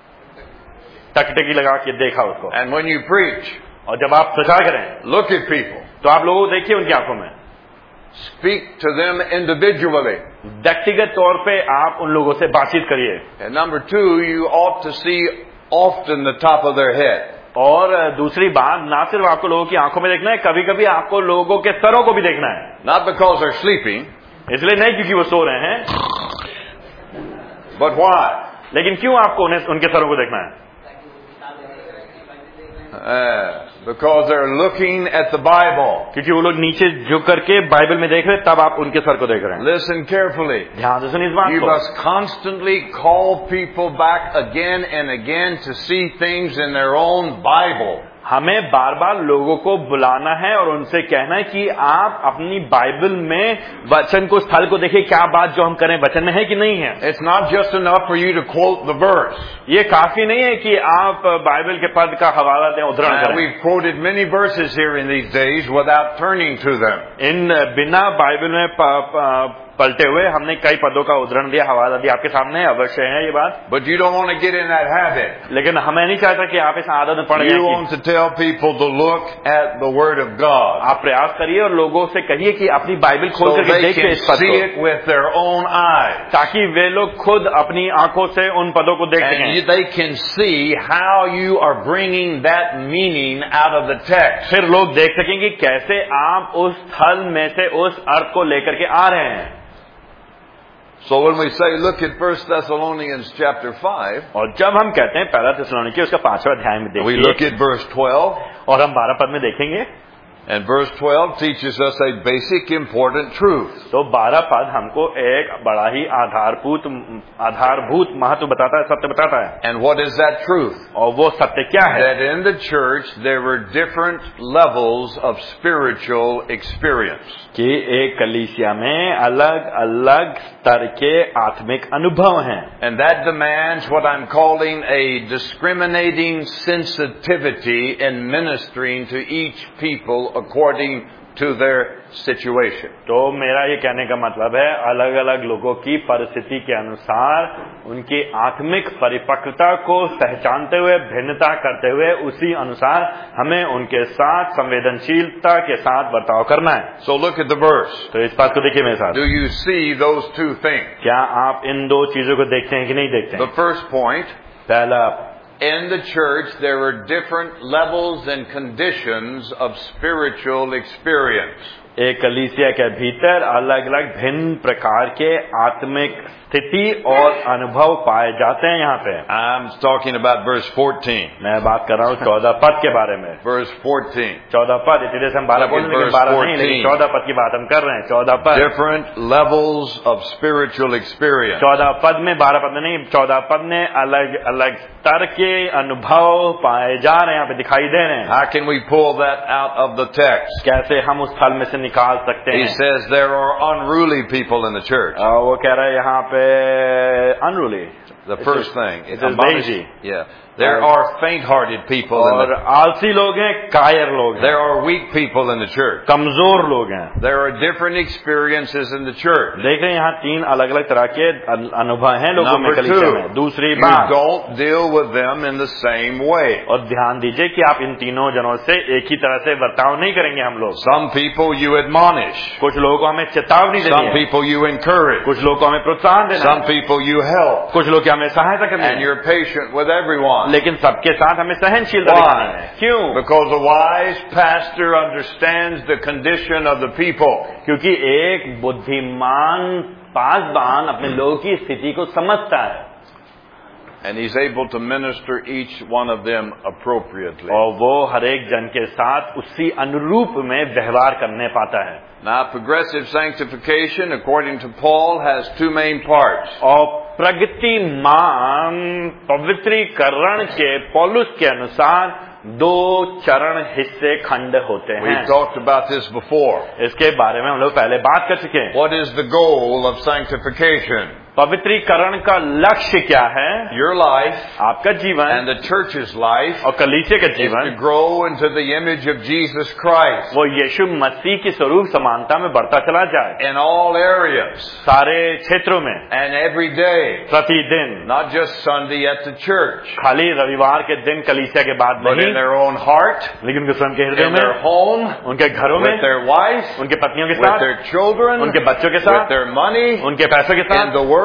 टकटकी लगा के देखा उसको। And when you preach, और जब आप प्रचार करें look at people. तो आप लोगों को देखिए उनकी आंखों में, Speak to them individually. व्यक्तिगत तौर पे आप उन लोगों से बातचीत करिए। And number two, you ought to see often the top of their head. और दूसरी बात, ना सिर्फ आपको लोगों की आंखों में देखना है, कभी कभी आपको लोगों के सरों को भी देखना है। Not because they're sleeping, इसलिए नहीं क्योंकि वो सो रहे हैं, but why? लेकिन क्यों आपको उन्हें उनके सरों को देखना है? Uh, because they're looking at the Bible. क्योंकि वो लोग नीचे झुक करके बाइबल में देख रहे हैं, तब आप उनके सर को देख रहे हैं। Listen carefully. ध्यान से सुनिए इस बात You को। must constantly call people back again and again to see things in their own Bible. हमें बार बार लोगों को बुलाना है और उनसे कहना है कि आप अपनी बाइबल में वचन को, स्थल को देखिए, क्या बात जो हम करें वचन में है कि नहीं है। It's not just enough for you to quote the verse. ये काफी नहीं है कि आप बाइबल के पद का हवाला दें, उद्धरण Uh, करें। we've quoted many verses here in these days without turning to them. इन बिना बाइबल में प, प, पलटे हुए हमने कई पदों का उद्धरण दिया, हवाला दिया, आपके सामने अवश्य है ये बात। But you don't want to get in that habit. लेकिन हमें नहीं चाहता कि आप इस आदत में पड़ You जाएं कि want to tell people to look at the Word of God आप प्रयास करिए और लोगों से कहिए कि अपनी बाइबल खोल so करके they देखिए can इस पद see को, it with their own eyes. ताकि वे लोग खुद अपनी आंखों से उन पदों को देख And you, सकें। they can see how you are bringing that meaning out of the text. फिर लोग देख सकेंगे कैसे आप उस स्थल में से उस अर्थ को लेकर के आ रहे हैं। So when we say look at First Thessalonians chapter five, और जब हम कहते हैं पहला थिस्सलुनीकी उसका पांचवा अध्याय में we look देखिए at verse twelve, और हम बारह पद में देखेंगे, and verse twelve teaches us a basic important truth. तो बारह पद हमको एक बड़ा ही आधारभूत आधारभूत महत्व बताता है, सत्य बताता है। And what is that truth? और वो सत्य क्या है? That in the church there were different levels of spiritual experience. कि एक कलीसिया में अलग अलग स्तर के आत्मिक अनुभव हैं। And that demands what I'm calling a discriminating sensitivity in ministering to each people according to their situation. तो मेरा ये कहने का मतलब है अलग अलग लोगों की परिस्थिति के अनुसार उनकी आत्मिक परिपक्वता को पहचानते हुए, भिन्नता करते हुए, उसी अनुसार हमें उनके साथ संवेदनशीलता के साथ बर्ताव करना है। So look at the verse. तो इस बात को देखिए मेरे साथ। Do you see those two things? क्या आप इन दो चीजों को देखते हैं कि नहीं देखते हैं? The first point, पहला, in the church there were different levels and conditions of spiritual experience. एक कलीसिया के भीतर अलग अलग भिन्न प्रकार के आत्मिक स्थिति और अनुभव पाए जाते हैं। यहाँ पे I'm talking about verse fourteen. मैं बात कर रहा हूँ चौदह पद के बारे में। Verse fourteen. चौदह पद, इतने देर से हम बारह बोल रहे हैं, लेकिन बारह नहीं, लेकिन चौदह पद की बात हम कर रहे हैं। चौदह पद, Different levels of spiritual experience. चौदह पद में, बारह पद में नहीं, चौदह पद में अलग अलग स्तर के अनुभव पाए जा रहे हैं, यहाँ पे दिखाई दे रहे हैं। How can we pull that out of the text? कैसे हम उस स्थल में से निकाल सकते He हैं? says there are unruly people in the church. आ, वो कह रहे हैं यहाँ पे unruly, The first thing. it is lazy. Yeah. There are faint-hearted people in और the आलसी लोग हैं, कायर लोग हैं, There are weak people in the church. कमजोर लोग हैं। There are different experiences in the church. देख रहे हैं यहाँ तीन अलग अलग तरह के अन- अनुभव हैं लोगों में, Number कलीसिया two, में। दूसरी you बात, don't deal with them in the same way. और ध्यान दीजिए कि आप इन तीनों जनों से एक ही तरह से बर्ताव नहीं करेंगे हम लोग। Some people you admonish. कुछ लोगों को हमें चेतावनी देनी Some है, people you encourage. कुछ लोगों को हमें प्रोत्साहन देना Some है, people you help. कुछ लोग की हमें सहायता करनी And है, you're patient with everyone. लेकिन सबके साथ हमें सहनशीलता दिखानी है। क्यों? Because a wise pastor understands the condition of the people. क्योंकि एक बुद्धिमान पासवान अपने लोगों की स्थिति को समझता है And he's able to minister each one of them appropriately. और वो हर एक जन के साथ उसी अनुरूप में व्यवहार करने पाता है। Now, progressive sanctification, according to Paul, has two main parts. और प्रगतिमान पवित्रीकरण के पौलुस के अनुसार दो चरण हिस्से खंड होते हैं। We've talked about this before. इसके बारे में हम लोग पहले बात कर चुके हैं। What is the goal of sanctification? पवित्रीकरण का लक्ष्य क्या है? Your life आपका जीवन and the church's life और कलीसिया का is to जीवन grow into the image of Jesus Christ वो यीशु मसीह की स्वरूप समानता में बढ़ता चला जाए, in all areas सारे क्षेत्रों में, and every day, प्रतिदिन, not just Sunday at the church, खाली रविवार के दिन कलीसिया के बाद but in नहीं, their own heart, लेकिन उनके स्वयं के हृदय in में, their home, उनके घरों में, with their wives, उनके पत्नियों के with साथ, their children, उनके बच्चों के with साथ, their money, उनके पैसों के in साथ, the Word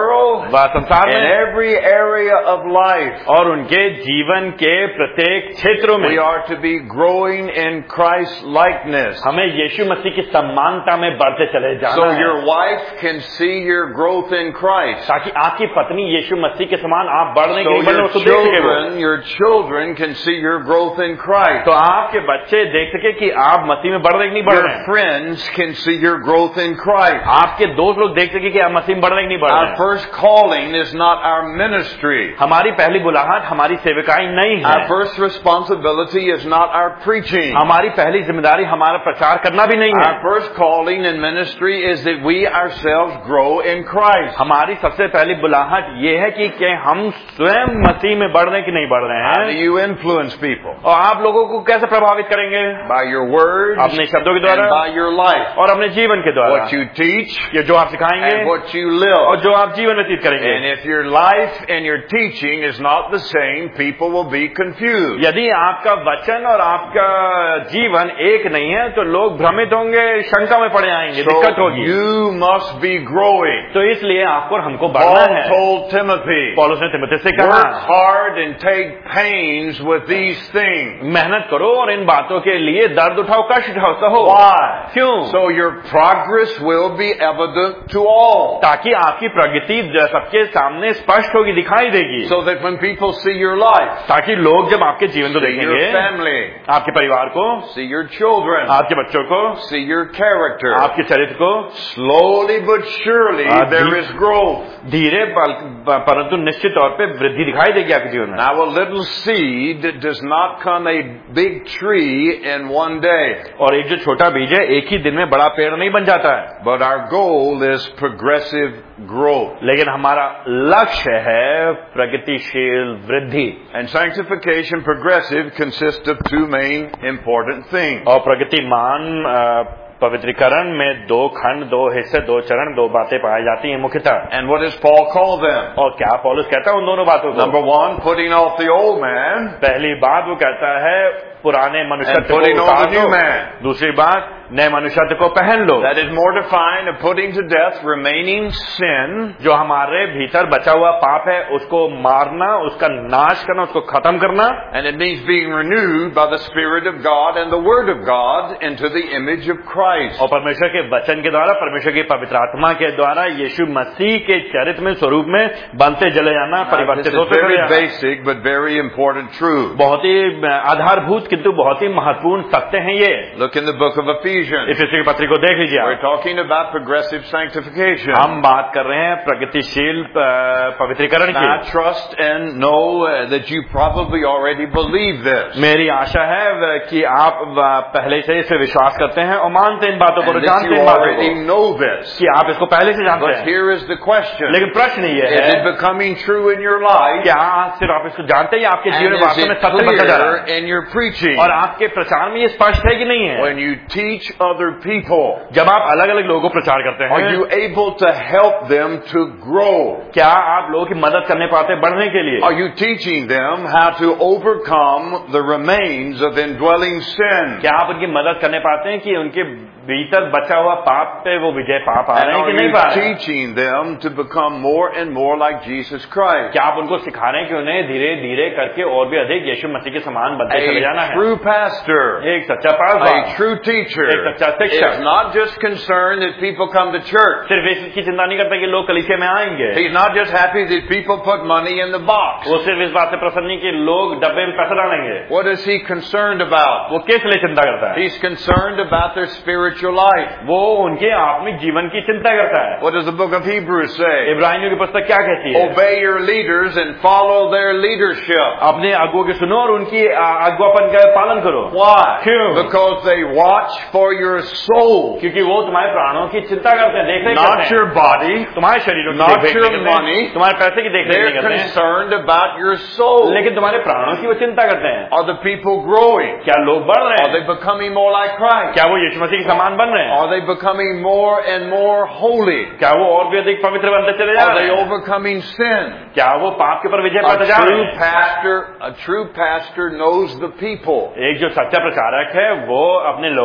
world, वह संसार in में every area of life. और उनके जीवन के प्रत्येक क्षेत्रों में We are to be growing in Christ likeness. हमें यीशु मसीह की समानता में बढ़ते चले So जाना है, your wife can see your growth in Christ. ताकि आपकी पत्नी यीशु मसीह के समान आप बढ़ने So के बढ़ने your उसको देख सके वो। children, your children can see your growth in Christ. तो आपके बच्चे देख सके कि आप मसीह में बढ़ रहे कि नहीं बढ़ रहे Your हैं, friends can see your growth in Christ. आपके दोस्त लोग देख सके कि आप मसीह में बढ़ रहे कि नहीं बढ़ रहे Our हैं। first calling is not our ministry. हमारी पहली बुलाहट हमारी सेवकाई नहीं है, Our first responsibility is not our preaching. हमारी पहली जिम्मेदारी हमारा प्रचार करना भी नहीं है। Our first calling in ministry is that we ourselves grow in Christ. हमारी सबसे पहली बुलाहट ये है कि, कि हम स्वयं मसीह में बढ़ रहे कि नहीं बढ़ रहे How do हैं, you influence people? और आप लोगों को कैसे प्रभावित करेंगे? By your words अपने शब्दों के and द्वारा by your life. और अपने जीवन के द्वारा, What you teach ये जो आप सिखाएंगे and what you और live. जो आप जीवन व्यतीत करेंगे। And if your life and your teaching is not the same, people will be confused. यदि आपका वचन और आपका जीवन एक नहीं है तो लोग भ्रमित होंगे, शंका में पड़े आएंगे, दिक्कत So होगी। you must be growing. तो इसलिए आपको और हमको बढ़ना Paul है। told Timothy, पौलुस ने तिमुथियुस से कहा, work hard and take pains with these things. मेहनत करो और इन बातों के लिए दर्द उठाओ, कष्ट उठाओ, सहो। Why? क्यों? So your progress will be evident to all. ताकि आपकी प्रगति सबके सामने स्पष्ट होगी, दिखाई देगी, So that when people see your life, ताकि लोग जब आपके जीवन को see your देखेंगे, family, आपके परिवार को, see your children, आपके बच्चों को, see your character, आपके चरित्र को, slowly but surely Ah, there deep- is growth. धीरे बल- परंतु निश्चित तौर पे वृद्धि दिखाई देगी आपके जीवन में। Now a little seed does not come a big tree in one day. और एक जो छोटा बीज है एक ही दिन में बड़ा पेड़ नहीं बन जाता है, But our goal is progressive growth. लेकिन हमारा लक्ष्य है प्रगतिशील वृद्धि। And sanctification progressive consists of two main important things. और प्रगतिमान अ, पवित्रीकरण में दो खंड, दो हिस्से, दो चरण, दो बातें पाई जाती हैं मुख्यतः। And what does Paul call them? और क्या पौलुस कहता है उन दोनों बातों को? Number one, putting off the old man पहली बात वो कहता है पुराने मनुष्य and को putting on उतार the new दो। man. दूसरी बात, नए मनुष्य को पहन लो, That is mortifying of putting to death remaining sin जो हमारे भीतर बचा हुआ पाप है उसको मारना, उसका नाश करना, उसको खत्म करना। and it means being renewed by the Spirit of God and the Word of God into the image of Christ. और परमेश्वर के वचन के द्वारा, परमेश्वर की पवित्र आत्मा के द्वारा यीशु मसीह के चरित्र में, स्वरूप में बनते चले जाना, Now, this परिवर्तित is होते चले very जाना। basic but very important truth. बहुत ही आधारभूत किंतु बहुत ही महत्वपूर्ण सत्य हैं ये। Look in the book of Ephesians. इफिसी की पत्री को देख लीजिए We're आप। talking about progressive sanctification. हम बात कर रहे हैं प्रगतिशील अ, पवित्रीकरण Now, I की। trust and know uh, that you probably already believe this. मेरी आशा है अ, कि आप अ, पहले से इसे विश्वास करते हैं और मानते हैं इन बातों को और And that जानते you हैं इन बातों already को, know this. कि आप इसको पहले से जानते But हैं। here is the question. लेकिन प्रश्न ये Is it है, becoming true in your life? क्या आज सिर्फ आप इसको जानते हैं या आपके जीवन And में is वास्तव में it सत्य बनता जा रहा clear है? in your preaching? और आपके प्रचार में ये स्पष्ट है कि नहीं है? When you teach other people, जब आप अलग अलग लोगों को प्रचार करते are हैं, you able to help them to grow? क्या आप लोगों की मदद करने पाते हैं बढ़ने के लिए? Are you teaching them how to overcome the remains of indwelling sin? क्या आप उनकी मदद करने पाते हैं कि उनके भीतर बचा हुआ पाप पे वो विजय पा पा And रहे हैं are कि नहीं you पा रहे हैं? teaching them to become more and more like Jesus Christ? क्या आप उनको सिखा रहे हैं कि उन्हें धीरे धीरे करके और भी अधिक यीशु मसीह के समान बनते चले जाना A है? true pastor, एक सच्चा a पास, true teacher एक सच्चा शिक्षक is not just concerned that people come to church. सिर्फ इसकी चिंता नहीं करता कि लोग कलीसिया में आएंगे। He's not just happy that people put money in the box. वो सिर्फ इस बात से प्रसन्न नहीं कि लोग डब्बे में पैसा डालेंगे। What is he concerned about? वो किस लिए चिंता करता है? He's concerned about their spiritual life. वो उनके आत्मिक जीवन की चिंता करता है। What does the book of Hebrews say? इब्रानियों की पुस्तक क्या कहती है? Obey your leaders and follow their leadership. अपने अगुओं की सुनो और उनकी आ, अगुवापन का पालन करो। Why? क्यों? Because they watch for your soul, क्योंकि वो तुम्हारे प्राणों की चिंता करते हैं, देख रेख not करते your हैं। body. तुम्हारे शरीरों की not देख रेख your नहीं करते money. हैं, तुम्हारे पैसे की देख रेख They're नहीं करते हैं, concerned about your soul. लेकिन तुम्हारे प्राणों की वो चिंता करते हैं। Are the people growing? क्या लोग बढ़ रहे Are they हैं? becoming more like Christ? क्या वो यीशु मसीह के समान बन रहे हैं? Are they becoming more and more holy? क्या वो और भी अधिक पवित्र बनते चले जा Are रहे they हैं? overcoming sin? क्या वो पाप के ऊपर विजय A पाते जा रहे true हैं? pastor, a true pastor knows the people. एक जो सच्चा प्रचारक है वो अपने लोगों को जानता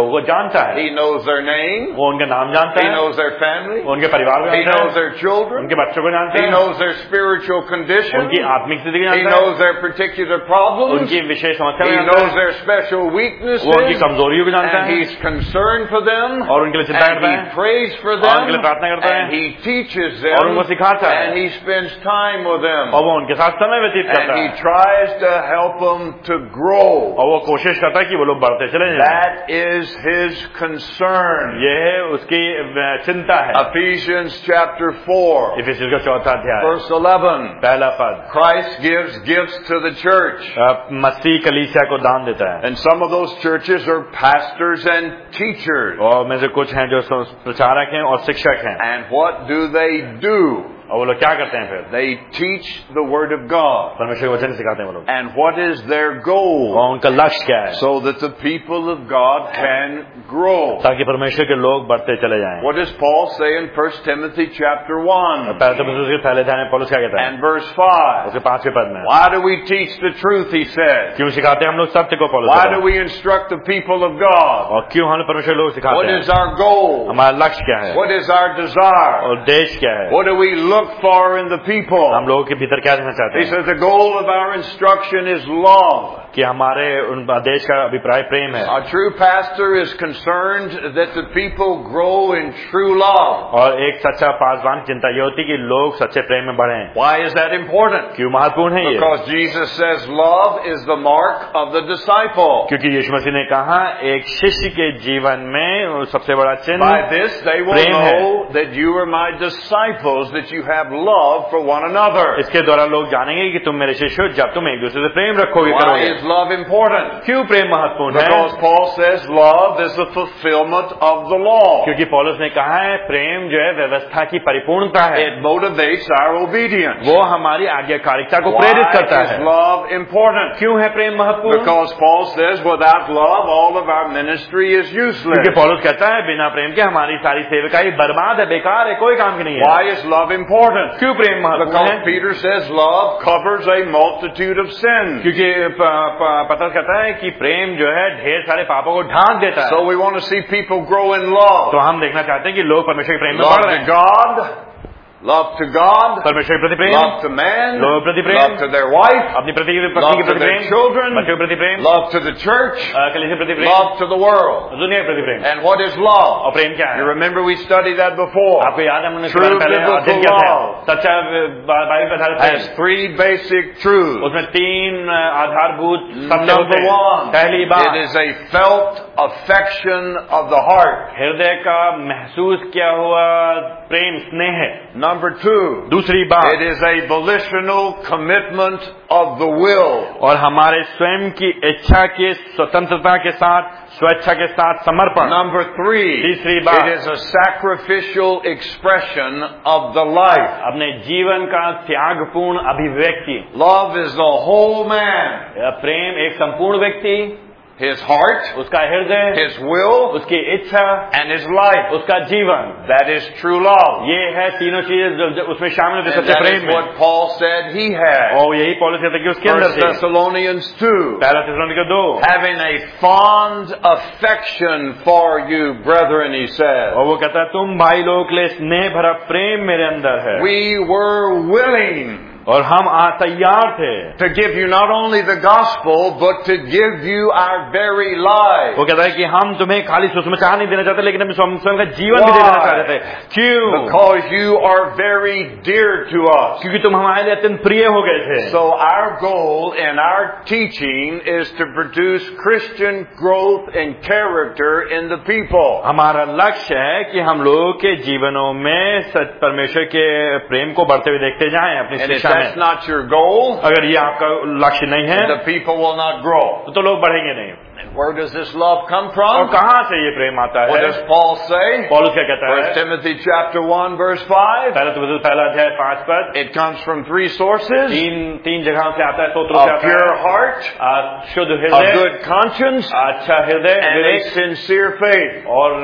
जानता है, He knows their name, वो उनका नाम जानता He है, knows their family, वो उनके परिवार को He जानता knows है, their children, उनके बच्चों को जानता He है, knows their spiritual condition, उनकी आत्मिक स्थिति को He जानता है, knows their particular problems, उनकी विशेष समस्या He को जानता knows है, their special weaknesses, वो उनकी कमजोरियों को जानता and है, He's concerned for them, और उनके लिए चिंता and करता He है, prays for और उनके लिए them, प्रार्थना करता है, and He teaches और them, उनको सिखाता है, and He spends time with them, और वो उनके साथ समय व्यतीत करता and He है, tries to help them to grow. और वो कोशिश करता है कि वो लोग बढ़ते चले जाएं। That is His concern. ये है उसकी चिंता है। Ephesians chapter four, इफिसियों का चौथा अध्याय verse eleven. पहला पद, Christ gives gifts to the church. मसीह कलीसिया को दान देता है, And some of those churches are pastors and teachers. और में से कुछ हैं जो प्रचारक हैं और शिक्षक हैं, And what do they do? और वो लोग क्या करते हैं फिर? They teach the Word of God. परमेश्वर के वचन सिखाते हैं वो लोग, And what is their goal? और उनका लक्ष्य क्या है? So that the people of God can grow. ताकि परमेश्वर के लोग बढ़ते चले जाएं। What does Paul say in First Timothy chapter one पहले तो उसके पहले ध्यान में पौलुस क्या कहता है? and verse five? उसके पांचवें पद में, Why do we teach the truth, he says? क्यों सिखाते हैं हम लोग सत्य को? पौलुस Why कहता do है, we instruct the people of God? और क्यों हम परमेश्वर लोग सिखाते What हैं? is our goal? हमारा लक्ष्य क्या है What is our desire? और देश क्या है? What do we look for in the people? हम लोगों के भीतर क्या देखना चाहते He हैं? says the goal of our instruction is love. कि हमारे उन देश का अभिप्राय प्रेम है, A true pastor is concerned that the people grow in true love. और एक सच्चा पासवान चिंता ये होती कि लोग सच्चे प्रेम में बढ़ें। Why is that important? क्यों महत्वपूर्ण है ये? Because Jesus says love is the mark of the disciple. क्योंकि यीशु मसीह ने कहा एक शिष्य के जीवन में सबसे बड़ा चिन्ह By this they will प्रेम है। know that you are my disciples, that you have love for one another. इसके द्वारा लोग जानेंगे कि तुम मेरे शिष्य हो जब तुम एक दूसरे से प्रेम रखोगे Why करोगे। is love important? क्यों प्रेम महत्वपूर्ण है? Because Paul says love is the fulfillment of the law. क्योंकि पौलुस ने कहा है प्रेम जो है व्यवस्था की परिपूर्णता है, It motivates our obedience. वो हमारी आज्ञाकारिता को Why प्रेरित करता is है। love important? क्यों है प्रेम महत्वपूर्ण? Because Paul says without love all of our ministry is useless. क्योंकि पौलुस कहता है बिना प्रेम के हमारी सारी सेवकाई बर्बाद है, बेकार है, कोई काम की नहीं है। Why is love important? क्यों प्रेम महत्वपूर्ण Because है? Peter says love covers a multitude of sins. क्योंकि पता कहता है कि प्रेम जो है ढेर सारे पापों को ढांक देता है। So we want to see people grow in love. तो हम देखना चाहते हैं कि लोग परमेश्वर के प्रेम में बढ़ Love रहे to हैं। God, love to God, परमेश्वर के प्रति प्रेम, love to man, लोगों के प्रति प्रेम, love to their wife, अपनी प्रति पत्नी love के to प्रति their प्रेम, children, बच्चों के प्रति प्रेम, love to the church, कलीसिया के प्रति प्रेम, love to the world. दुनिया के प्रति प्रेम। And what is love? और प्रेम क्या है? You remember we studied that before. आपको याद है हमने True पहले biblical अध्ययन किया था। love सच्चा बाइबल पर आधारित प्रेम, has three basic truths. उसमें तीन आधारभूत सत्य होते Number हैं। one, पहली it बात, is a felt affection of the heart. हृदय का महसूस किया हुआ प्रेम स्नेह है। Number two, दूसरी बात, it is a volitional commitment of the will. और हमारे स्वयं की इच्छा के स्वतंत्रता के साथ स्वेच्छा के साथ समर्पण। Number three, तीसरी बात, it is a sacrificial expression of the life. अपने जीवन का त्यागपूर्ण अभिव्यक्ति। Love is the whole man. प्रेम एक संपूर्ण व्यक्ति, His heart, उसका हृदय, his will, उसकी इच्छा, and his life. उसका जीवन, That is true love. ये है तीनों चीजें जो- जो उसमें शामिल होती है And सच्चे that प्रेम is में। what Paul said he had. और यही पौलुस कहता है कि उसके अंदर First थी। Thessalonians two. पहला थिस्सलुनीके दो, Having a fond affection for you, brethren, he said. और वो कहता है तुम भाई लोगों के लिए स्नेह भरा प्रेम मेरे अंदर है, We were willing और हम आ तैयार थे to give you not only the gospel, but to give you our very lives. वो कहता है कि हम तुम्हें खाली सुसमाचार नहीं देना चाहते, लेकिन हम स्वयं का जीवन भी दे देना चाहते थे। क्यों? Because you are very dear to us. क्योंकि तुम हमारे लिए अत्यंत प्रिय हो गए थे। So our goal in our teaching is to produce Christian growth and character in the people. हमारा लक्ष्य है कि हम लोगों के जीवनों में सत्य परमेश्वर के प्रेम को बढ़ते हुए देखते जाएं अपनी And if शिक्षा that's में। not your goal, अगर ये आपका लक्ष्य नहीं है the people will not grow. तो लोग बढ़ेंगे नहीं। And where does this love come और from? कहाँ से ये प्रेम आता What है? does Paul say? पौलुस क्या कहता First है? Timothy chapter one verse five. पहला तो पहला अध्याय पांच पद, It comes from three sources: तीन तीन जगहों से आता है, स्तोत्रों से a आता pure है। heart, आ, शुद्ध a हृदय, good conscience, अच्छा हृदय, and a Vivek sincere faith. और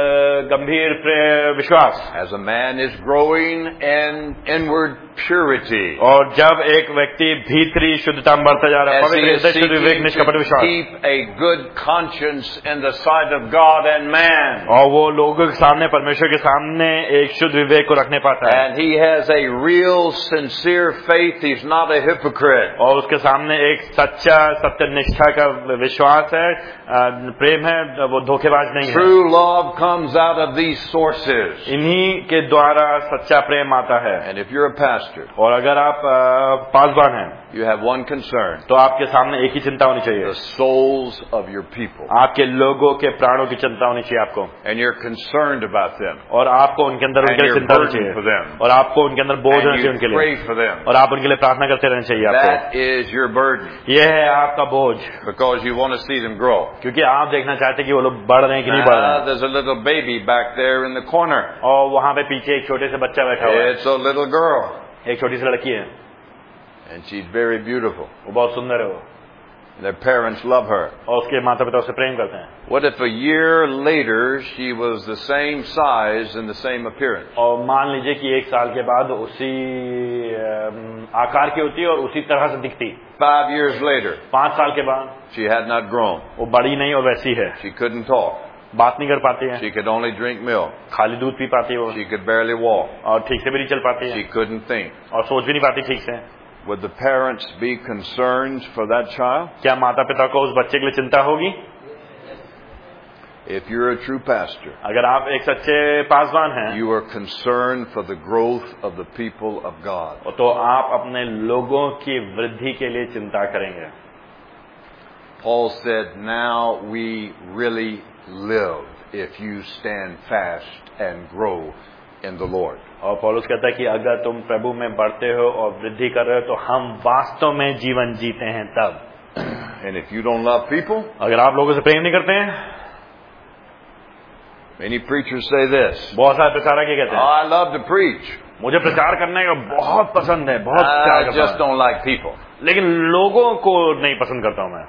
अ, गंभीर प्रे- विश्वास। As a man is growing in inward purity, और जब एक व्यक्ति भीतरी शुद्धता में बढ़ता जा रहा है, as he पवित्र is हृदय, शुद्ध विवेक, seeking निष्कपट to विश्वास, keep a good good conscience in the sight of God and man. और वो लोगों के सामने, परमेश्वर के सामने एक शुद्ध विवेक को रखने पाता है, And he has a real sincere faith. He's not a hypocrite. और उसके सामने एक सच्चा सत्यनिष्ठा का विश्वास है, प्रेम है, वो धोखेबाज नहीं है। True love comes out of these sources. इन्हीं के द्वारा सच्चा प्रेम आता है। And if you're a pastor, और अगर आप पासवान हैं, you have one concern: तो आपके सामने एक ही चिंता होनी चाहिए, the souls of your people. आपके लोगों के प्राणों की चिंता होनी चाहिए आपको, And you're concerned about them. और आपको उनके अंदर And उनके लिए you're चिंता होनी burdened for चाहिए, them. और आपको उनके अंदर बोझ होना And चाहिए उनके you pray लिए, for them. और आप उनके लिए प्रार्थना करते रहना चाहिए आपको। That is your burden, यह है आपका बोझ, because you want to see them grow. क्योंकि आप देखना चाहते हैं कि वो लोग बढ़ रहे हैं कि नहीं बढ़ रहे Ah, हैं। there's a little baby back there in the corner. और वहां पे पीछे एक छोटे से बच्चा बैठा हुआ है, It's a little girl, एक छोटी सी लड़की है, and she's very beautiful. वो बहुत सुंदर है वो, Their parents love her. और उसके माता पिता उसे प्रेम करते हैं। What if a year later she was the same size and the same appearance? और मान लीजिए कि एक साल के बाद उसी अम, आकार की होती है और उसी तरह से दिखती। Five years later, पांच साल के बाद she had not grown. वो बड़ी नहीं और वैसी है, She couldn't talk. बात नहीं कर पाती है, She could only drink milk. खाली दूध पी पाती है वो, She could barely walk. और ठीक से भी नहीं चल पाती She है, couldn't think. और सोच भी नहीं पाती ठीक से। Would the parents be concerned for that child? क्या माता पिता को उस बच्चे के लिए चिंता होगी? If you're a true pastor, अगर आप एक सच्चे पासवान हैं, you are concerned for the growth of the people of God. तो आप अपने लोगों की वृद्धि के लिए चिंता करेंगे। Paul said, now we really live if you stand fast and grow in the Lord. और पौलुस कहता है कि अगर तुम प्रभु में बढ़ते हो और वृद्धि कर रहे हो तो हम वास्तव में जीवन जीते हैं तब। And if you don't love people, अगर आप लोगों से प्रेम नहीं करते हैं, many preachers say this: बहुत सारे प्रचारक ये कहते oh, हैं, I love to preach. मुझे प्रचार करने का बहुत पसंद है, बहुत प्यार I करता just हूं, don't like people. लेकिन लोगों को नहीं पसंद करता हूं मैं।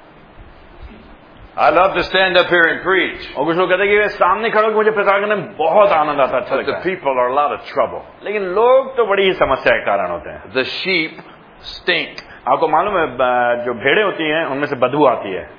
I love to stand up here and preach, और कुछ लोग कहते हैं कि सामने खड़े होकर मुझे प्रचार करने में बहुत आनंद आता है, अच्छा but the लगता है, people are a lot of trouble. लेकिन लोग तो बड़ी ही समस्या के कारण होते हैं। The sheep stink. आपको मालूम है जो भेड़ें होती हैं उनमें से बदबू आती है,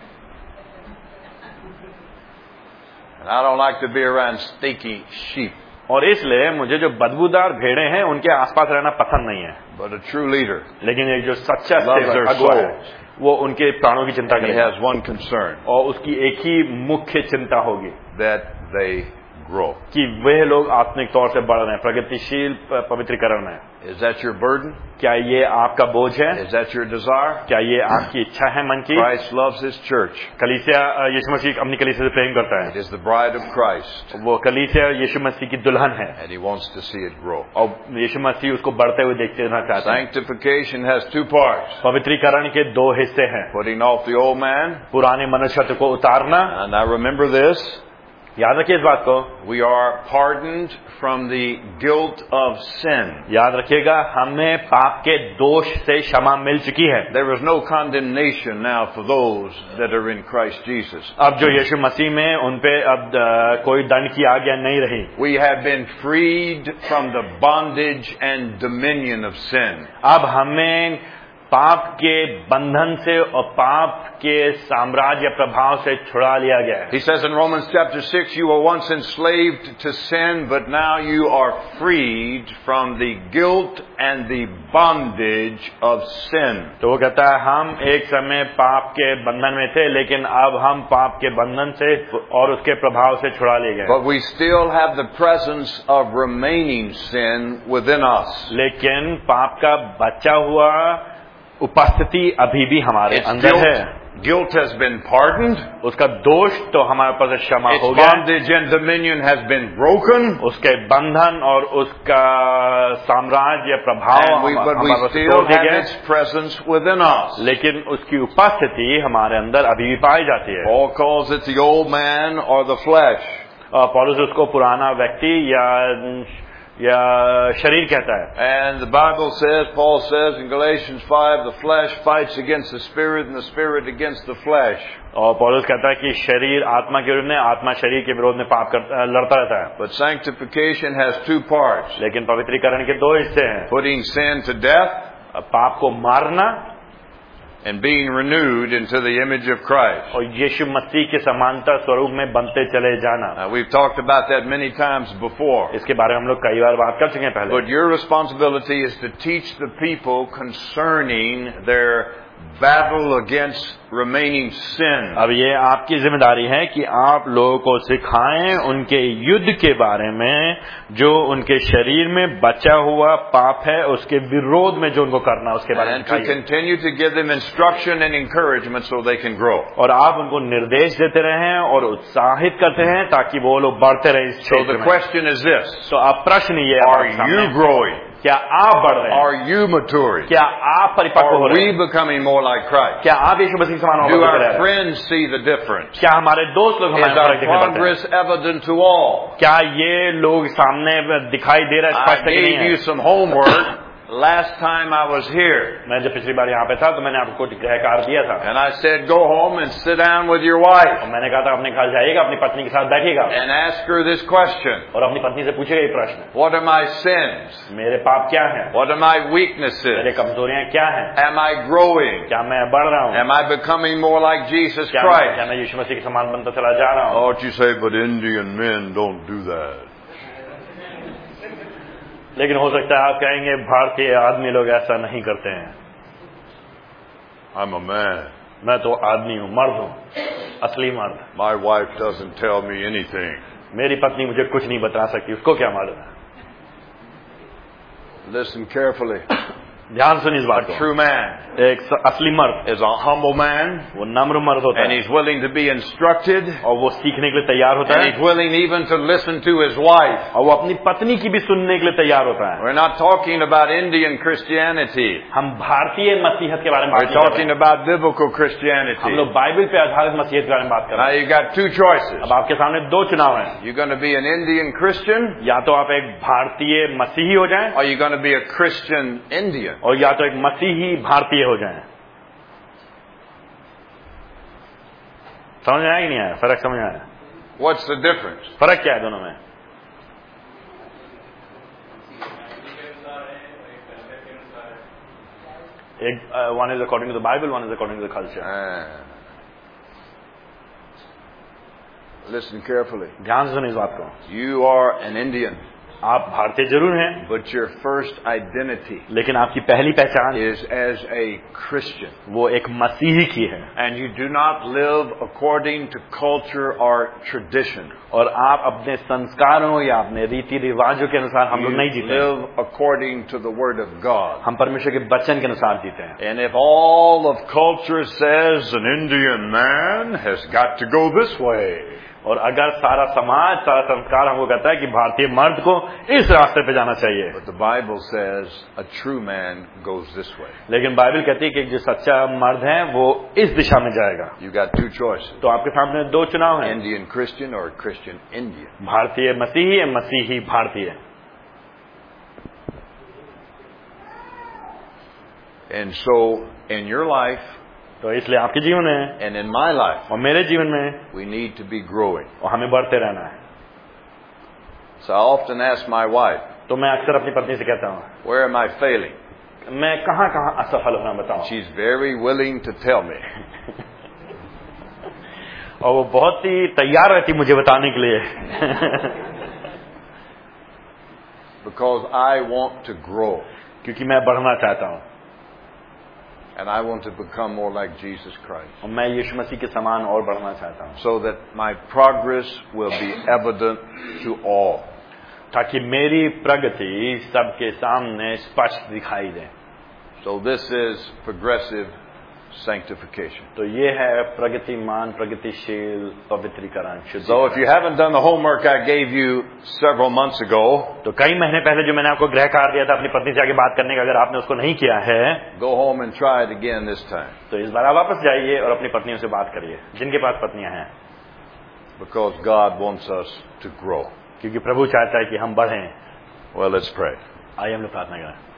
And I don't like to be around stinky sheep. और इसलिए मुझे जो बदबूदार भेड़ें हैं उनके आसपास रहना पसंद नहीं है। But a true leader लेकिन एक जो सच्चा loves their सेवक अगुवा है, souls. वो उनके प्राणों की चिंता He करेगा, has one concern: और उसकी एक ही मुख्य चिंता होगी that they grow. कि वे लोग आत्मिक तौर से बढ़ रहे हैं, प्रगतिशील प- पवित्रीकरण में। Is that your burden? क्या ये आपका बोझ है? Is that your desire? क्या ये आपकी इच्छा है मन की? Christ loves His church. कलीसिया अ, यीशु मसीह अपनी कलीसिया से प्रेम करता It है, is the bride of Christ, वो कलीसिया यीशु मसीह की दुल्हन है, and He wants to see it grow. और यीशु मसीह उसको बढ़ते हुए देखते रहना चाहते हैं। Sanctification has two parts: पवित्रीकरण के दो हिस्से हैं, putting off the old man, पुराने मनुष्य को उतारना। and now remember this: याद रखिए इस बात को, we are pardoned from the guilt of sin. याद रखिएगा हमें पाप के दोष से क्षमा मिल चुकी है। There is no condemnation now for those that are in Christ Jesus. अब जो यीशु मसीह में उन पे अब अ, कोई दंड की आज्ञा नहीं रही। We have been freed from the bondage and dominion of sin. अब हमें पाप के बंधन से और पाप के साम्राज्य प्रभाव से छुड़ा लिया गया है। He says in Romans chapter six, you were once enslaved to sin, but now you are freed from the guilt and the bondage of sin. तो वो कहता है हम एक समय पाप के बंधन में थे, लेकिन अब हम पाप के बंधन से और उसके प्रभाव से छुड़ा लिए गए। But we still have the presence of remaining sin within us. लेकिन पाप का बचा हुआ उपस्थिति अभी भी हमारे Its अंदर है। guilt, guilt has been pardoned. उसका दोष तो हमारे ऊपर से क्षमा Its हो गया, bondage and dominion has been broken. उसके बंधन और उसका साम्राज्य प्रभाव And we, but we हमारे ऊपर से still तोड़ दिया have गया, its presence within us. लेकिन उसकी उपस्थिति हमारे अंदर अभी भी पाई जाती है। Paul calls it the old man or the flesh. और पौलुस उसको पुराना व्यक्ति या या शरीर कहता है। And the Bible says, Paul says in Galatians five, the flesh fights against the spirit and the spirit against the flesh. और पौलुस कहता है कि शरीर आत्मा के विरोध में, आत्मा शरीर के विरोध में पाप करता लड़ता रहता है। But sanctification has two parts: लेकिन पवित्रीकरण के दो हिस्से हैं, putting sin to death पाप को मारना and being renewed into the image of Christ. और यीशु मसीह के समांतर स्वरूप में बनते चले जाना। Now, we've talked about that many times before. इसके बारे में हम लोग कई बार बात कर चुके हैं पहले। But your responsibility is to teach the people concerning their battle against remaining sin. अब ये आपकी जिम्मेदारी है कि आप लोगों को सिखाएं उनके युद्ध के बारे में, जो उनके शरीर में बचा हुआ पाप है उसके विरोध में जो उनको करना उसके बारे में And to continue to give them instruction and encouragement so they can grow. और आप उनको निर्देश देते रहें और उत्साहित करते हैं ताकि वो लोग बढ़ते रहें इस So क्षेत्र the में। question is this: तो अब प्रश्न ये Are you growing? क्या आप बढ़ रहे हैं? Are you maturing? क्या आप परिपक्व हो Are रहे we हैं? becoming more like Christ? क्या आप यीशु मसीह के समान हो Do रहे our हैं? friends see the difference? क्या हमारे दोस्त लोग Is हमारे our फर्क दिखने पड़ते हैं? progress evident to all? क्या ये लोग सामने दिखाई दे रहा है I स्पष्ट है कि नहीं gave you है? some homework last time I was here. मैं जब पिछली बार यहाँ पे था तो मैंने आपको गृह कार्य दिया था And I said, go home and sit down with your wife और मैंने कहा था अपने घर जाइएगा, अपनी पत्नी के साथ बैठिएगा and ask her this question. और अपनी पत्नी से पूछेगा ये प्रश्न, What are my sins? मेरे पाप क्या हैं? What are my मेरे weaknesses? कमजोरियां क्या हैं? Am I growing? क्या मैं बढ़ रहा हूँ? Am I becoming more like Jesus क्या मैं- क्या Christ? मैं यीशु मसीह के समान बनता चला जा रहा हूँ? Oh, you say, but Indian men don't do that. लेकिन हो सकता है आप कहेंगे भारतीय आदमी लोग ऐसा नहीं करते हैं। I'm a man. मैं तो आदमी हूँ, मर्द हूँ, असली मर्द। My wife doesn't tell me anything. मेरी पत्नी मुझे कुछ नहीं बता सकती, उसको क्या मालूम है? Listen carefully. ध्यान सुनिए इस बात A को। true man एक स- असली मर्द is a humble man, वो नम्र मर्द होता and है he's willing to be instructed, और वो सीखने के लिए तैयार होता and है he's willing even to listen to his wife. और वो अपनी पत्नी की भी सुनने के लिए तैयार होता है। We're not talking about Indian Christianity. हम भारतीय मसीहत के बारे में बात We're नहीं कर रहे talking हैं। about biblical हम Christianity. लोग बाइबल पे आधारित मसीहत के बारे में बात कर Now रहे हैं। you got two choices. अब आपके सामने दो चुनाव हैं, You're going to be an Indian Christian, या तो आप एक भारतीय मसीही हो जाएं or you're going to be a Christian Indian. और या तो एक मसीही भारतीय हो जाएं। समझ में आया कि नहीं आया? फर्क समझ में आया? What's the difference? फर्क क्या है दोनों में? एक one is according to the Bible, one is according to the culture. Ah. Listen carefully. ध्यान से सुनिए इस बात को। You are an Indian, आप भारतीय जरूर हैं, but your first identity लेकिन आपकी पहली पहचान is as a Christian. वो एक मसीही की है And you do not live according to culture or tradition. और आप अपने संस्कारों या अपने रीति रिवाजों के अनुसार हम You लोग नहीं जीते हैं। live according to the Word of God. हम परमेश्वर के वचन के अनुसार जीते हैं। And if all of culture says an Indian man has got to go this way, और अगर सारा समाज, सारा संस्कार हमको कहता है कि भारतीय मर्द को इस रास्ते पे जाना चाहिए, but the Bible says a true man goes this way. लेकिन बाइबल कहती है कि जो सच्चा मर्द है वो इस दिशा में जाएगा। You got two choices. तो आपके सामने दो चुनाव हैं, Indian Christian or Christian Indian. भारतीय मसीही या मसीही भारतीय। And so in your life तो इसलिए आपके जीवन में and in my life, और मेरे जीवन में we need to be growing. और हमें बढ़ते रहना है। So I often ask my wife, तो मैं अक्सर अपनी पत्नी से कहता हूँ, where am I failing? मैं कहाँ कहाँ असफल हूँ बताओ। She's very willing to tell me. और वो बहुत ही तैयार रहती मुझे बताने के लिए Because I want to grow. क्योंकि मैं बढ़ना चाहता हूँ And I want to become more like Jesus Christ. और मैं यीशु मसीह के समान और बढ़ना चाहता हूँ, So that my progress will be evident to all. ताकि मेरी प्रगति सबके सामने स्पष्ट दिखाई दे। So this is progressive sanctification. तो ये है प्रगतिमान, प्रगतिशील पवित्रीकरण, शुद्धि। So if you haven't done the homework I gave you several months ago, तो कई महीने पहले जो मैंने आपको गृह कार्य दिया था अपनी पत्नी से आगे बात करने का, अगर आपने उसको नहीं किया है go home and try it again this time. तो इस बार आप वापस जाइए और अपनी पत्नियों से बात करिए, जिनके पास पत्नियां हैं, Because God wants us to grow. क्योंकि प्रभु चाहता है कि हम बढ़ें। Well, let's pray. आइए हम लोग प्रार्थना करें।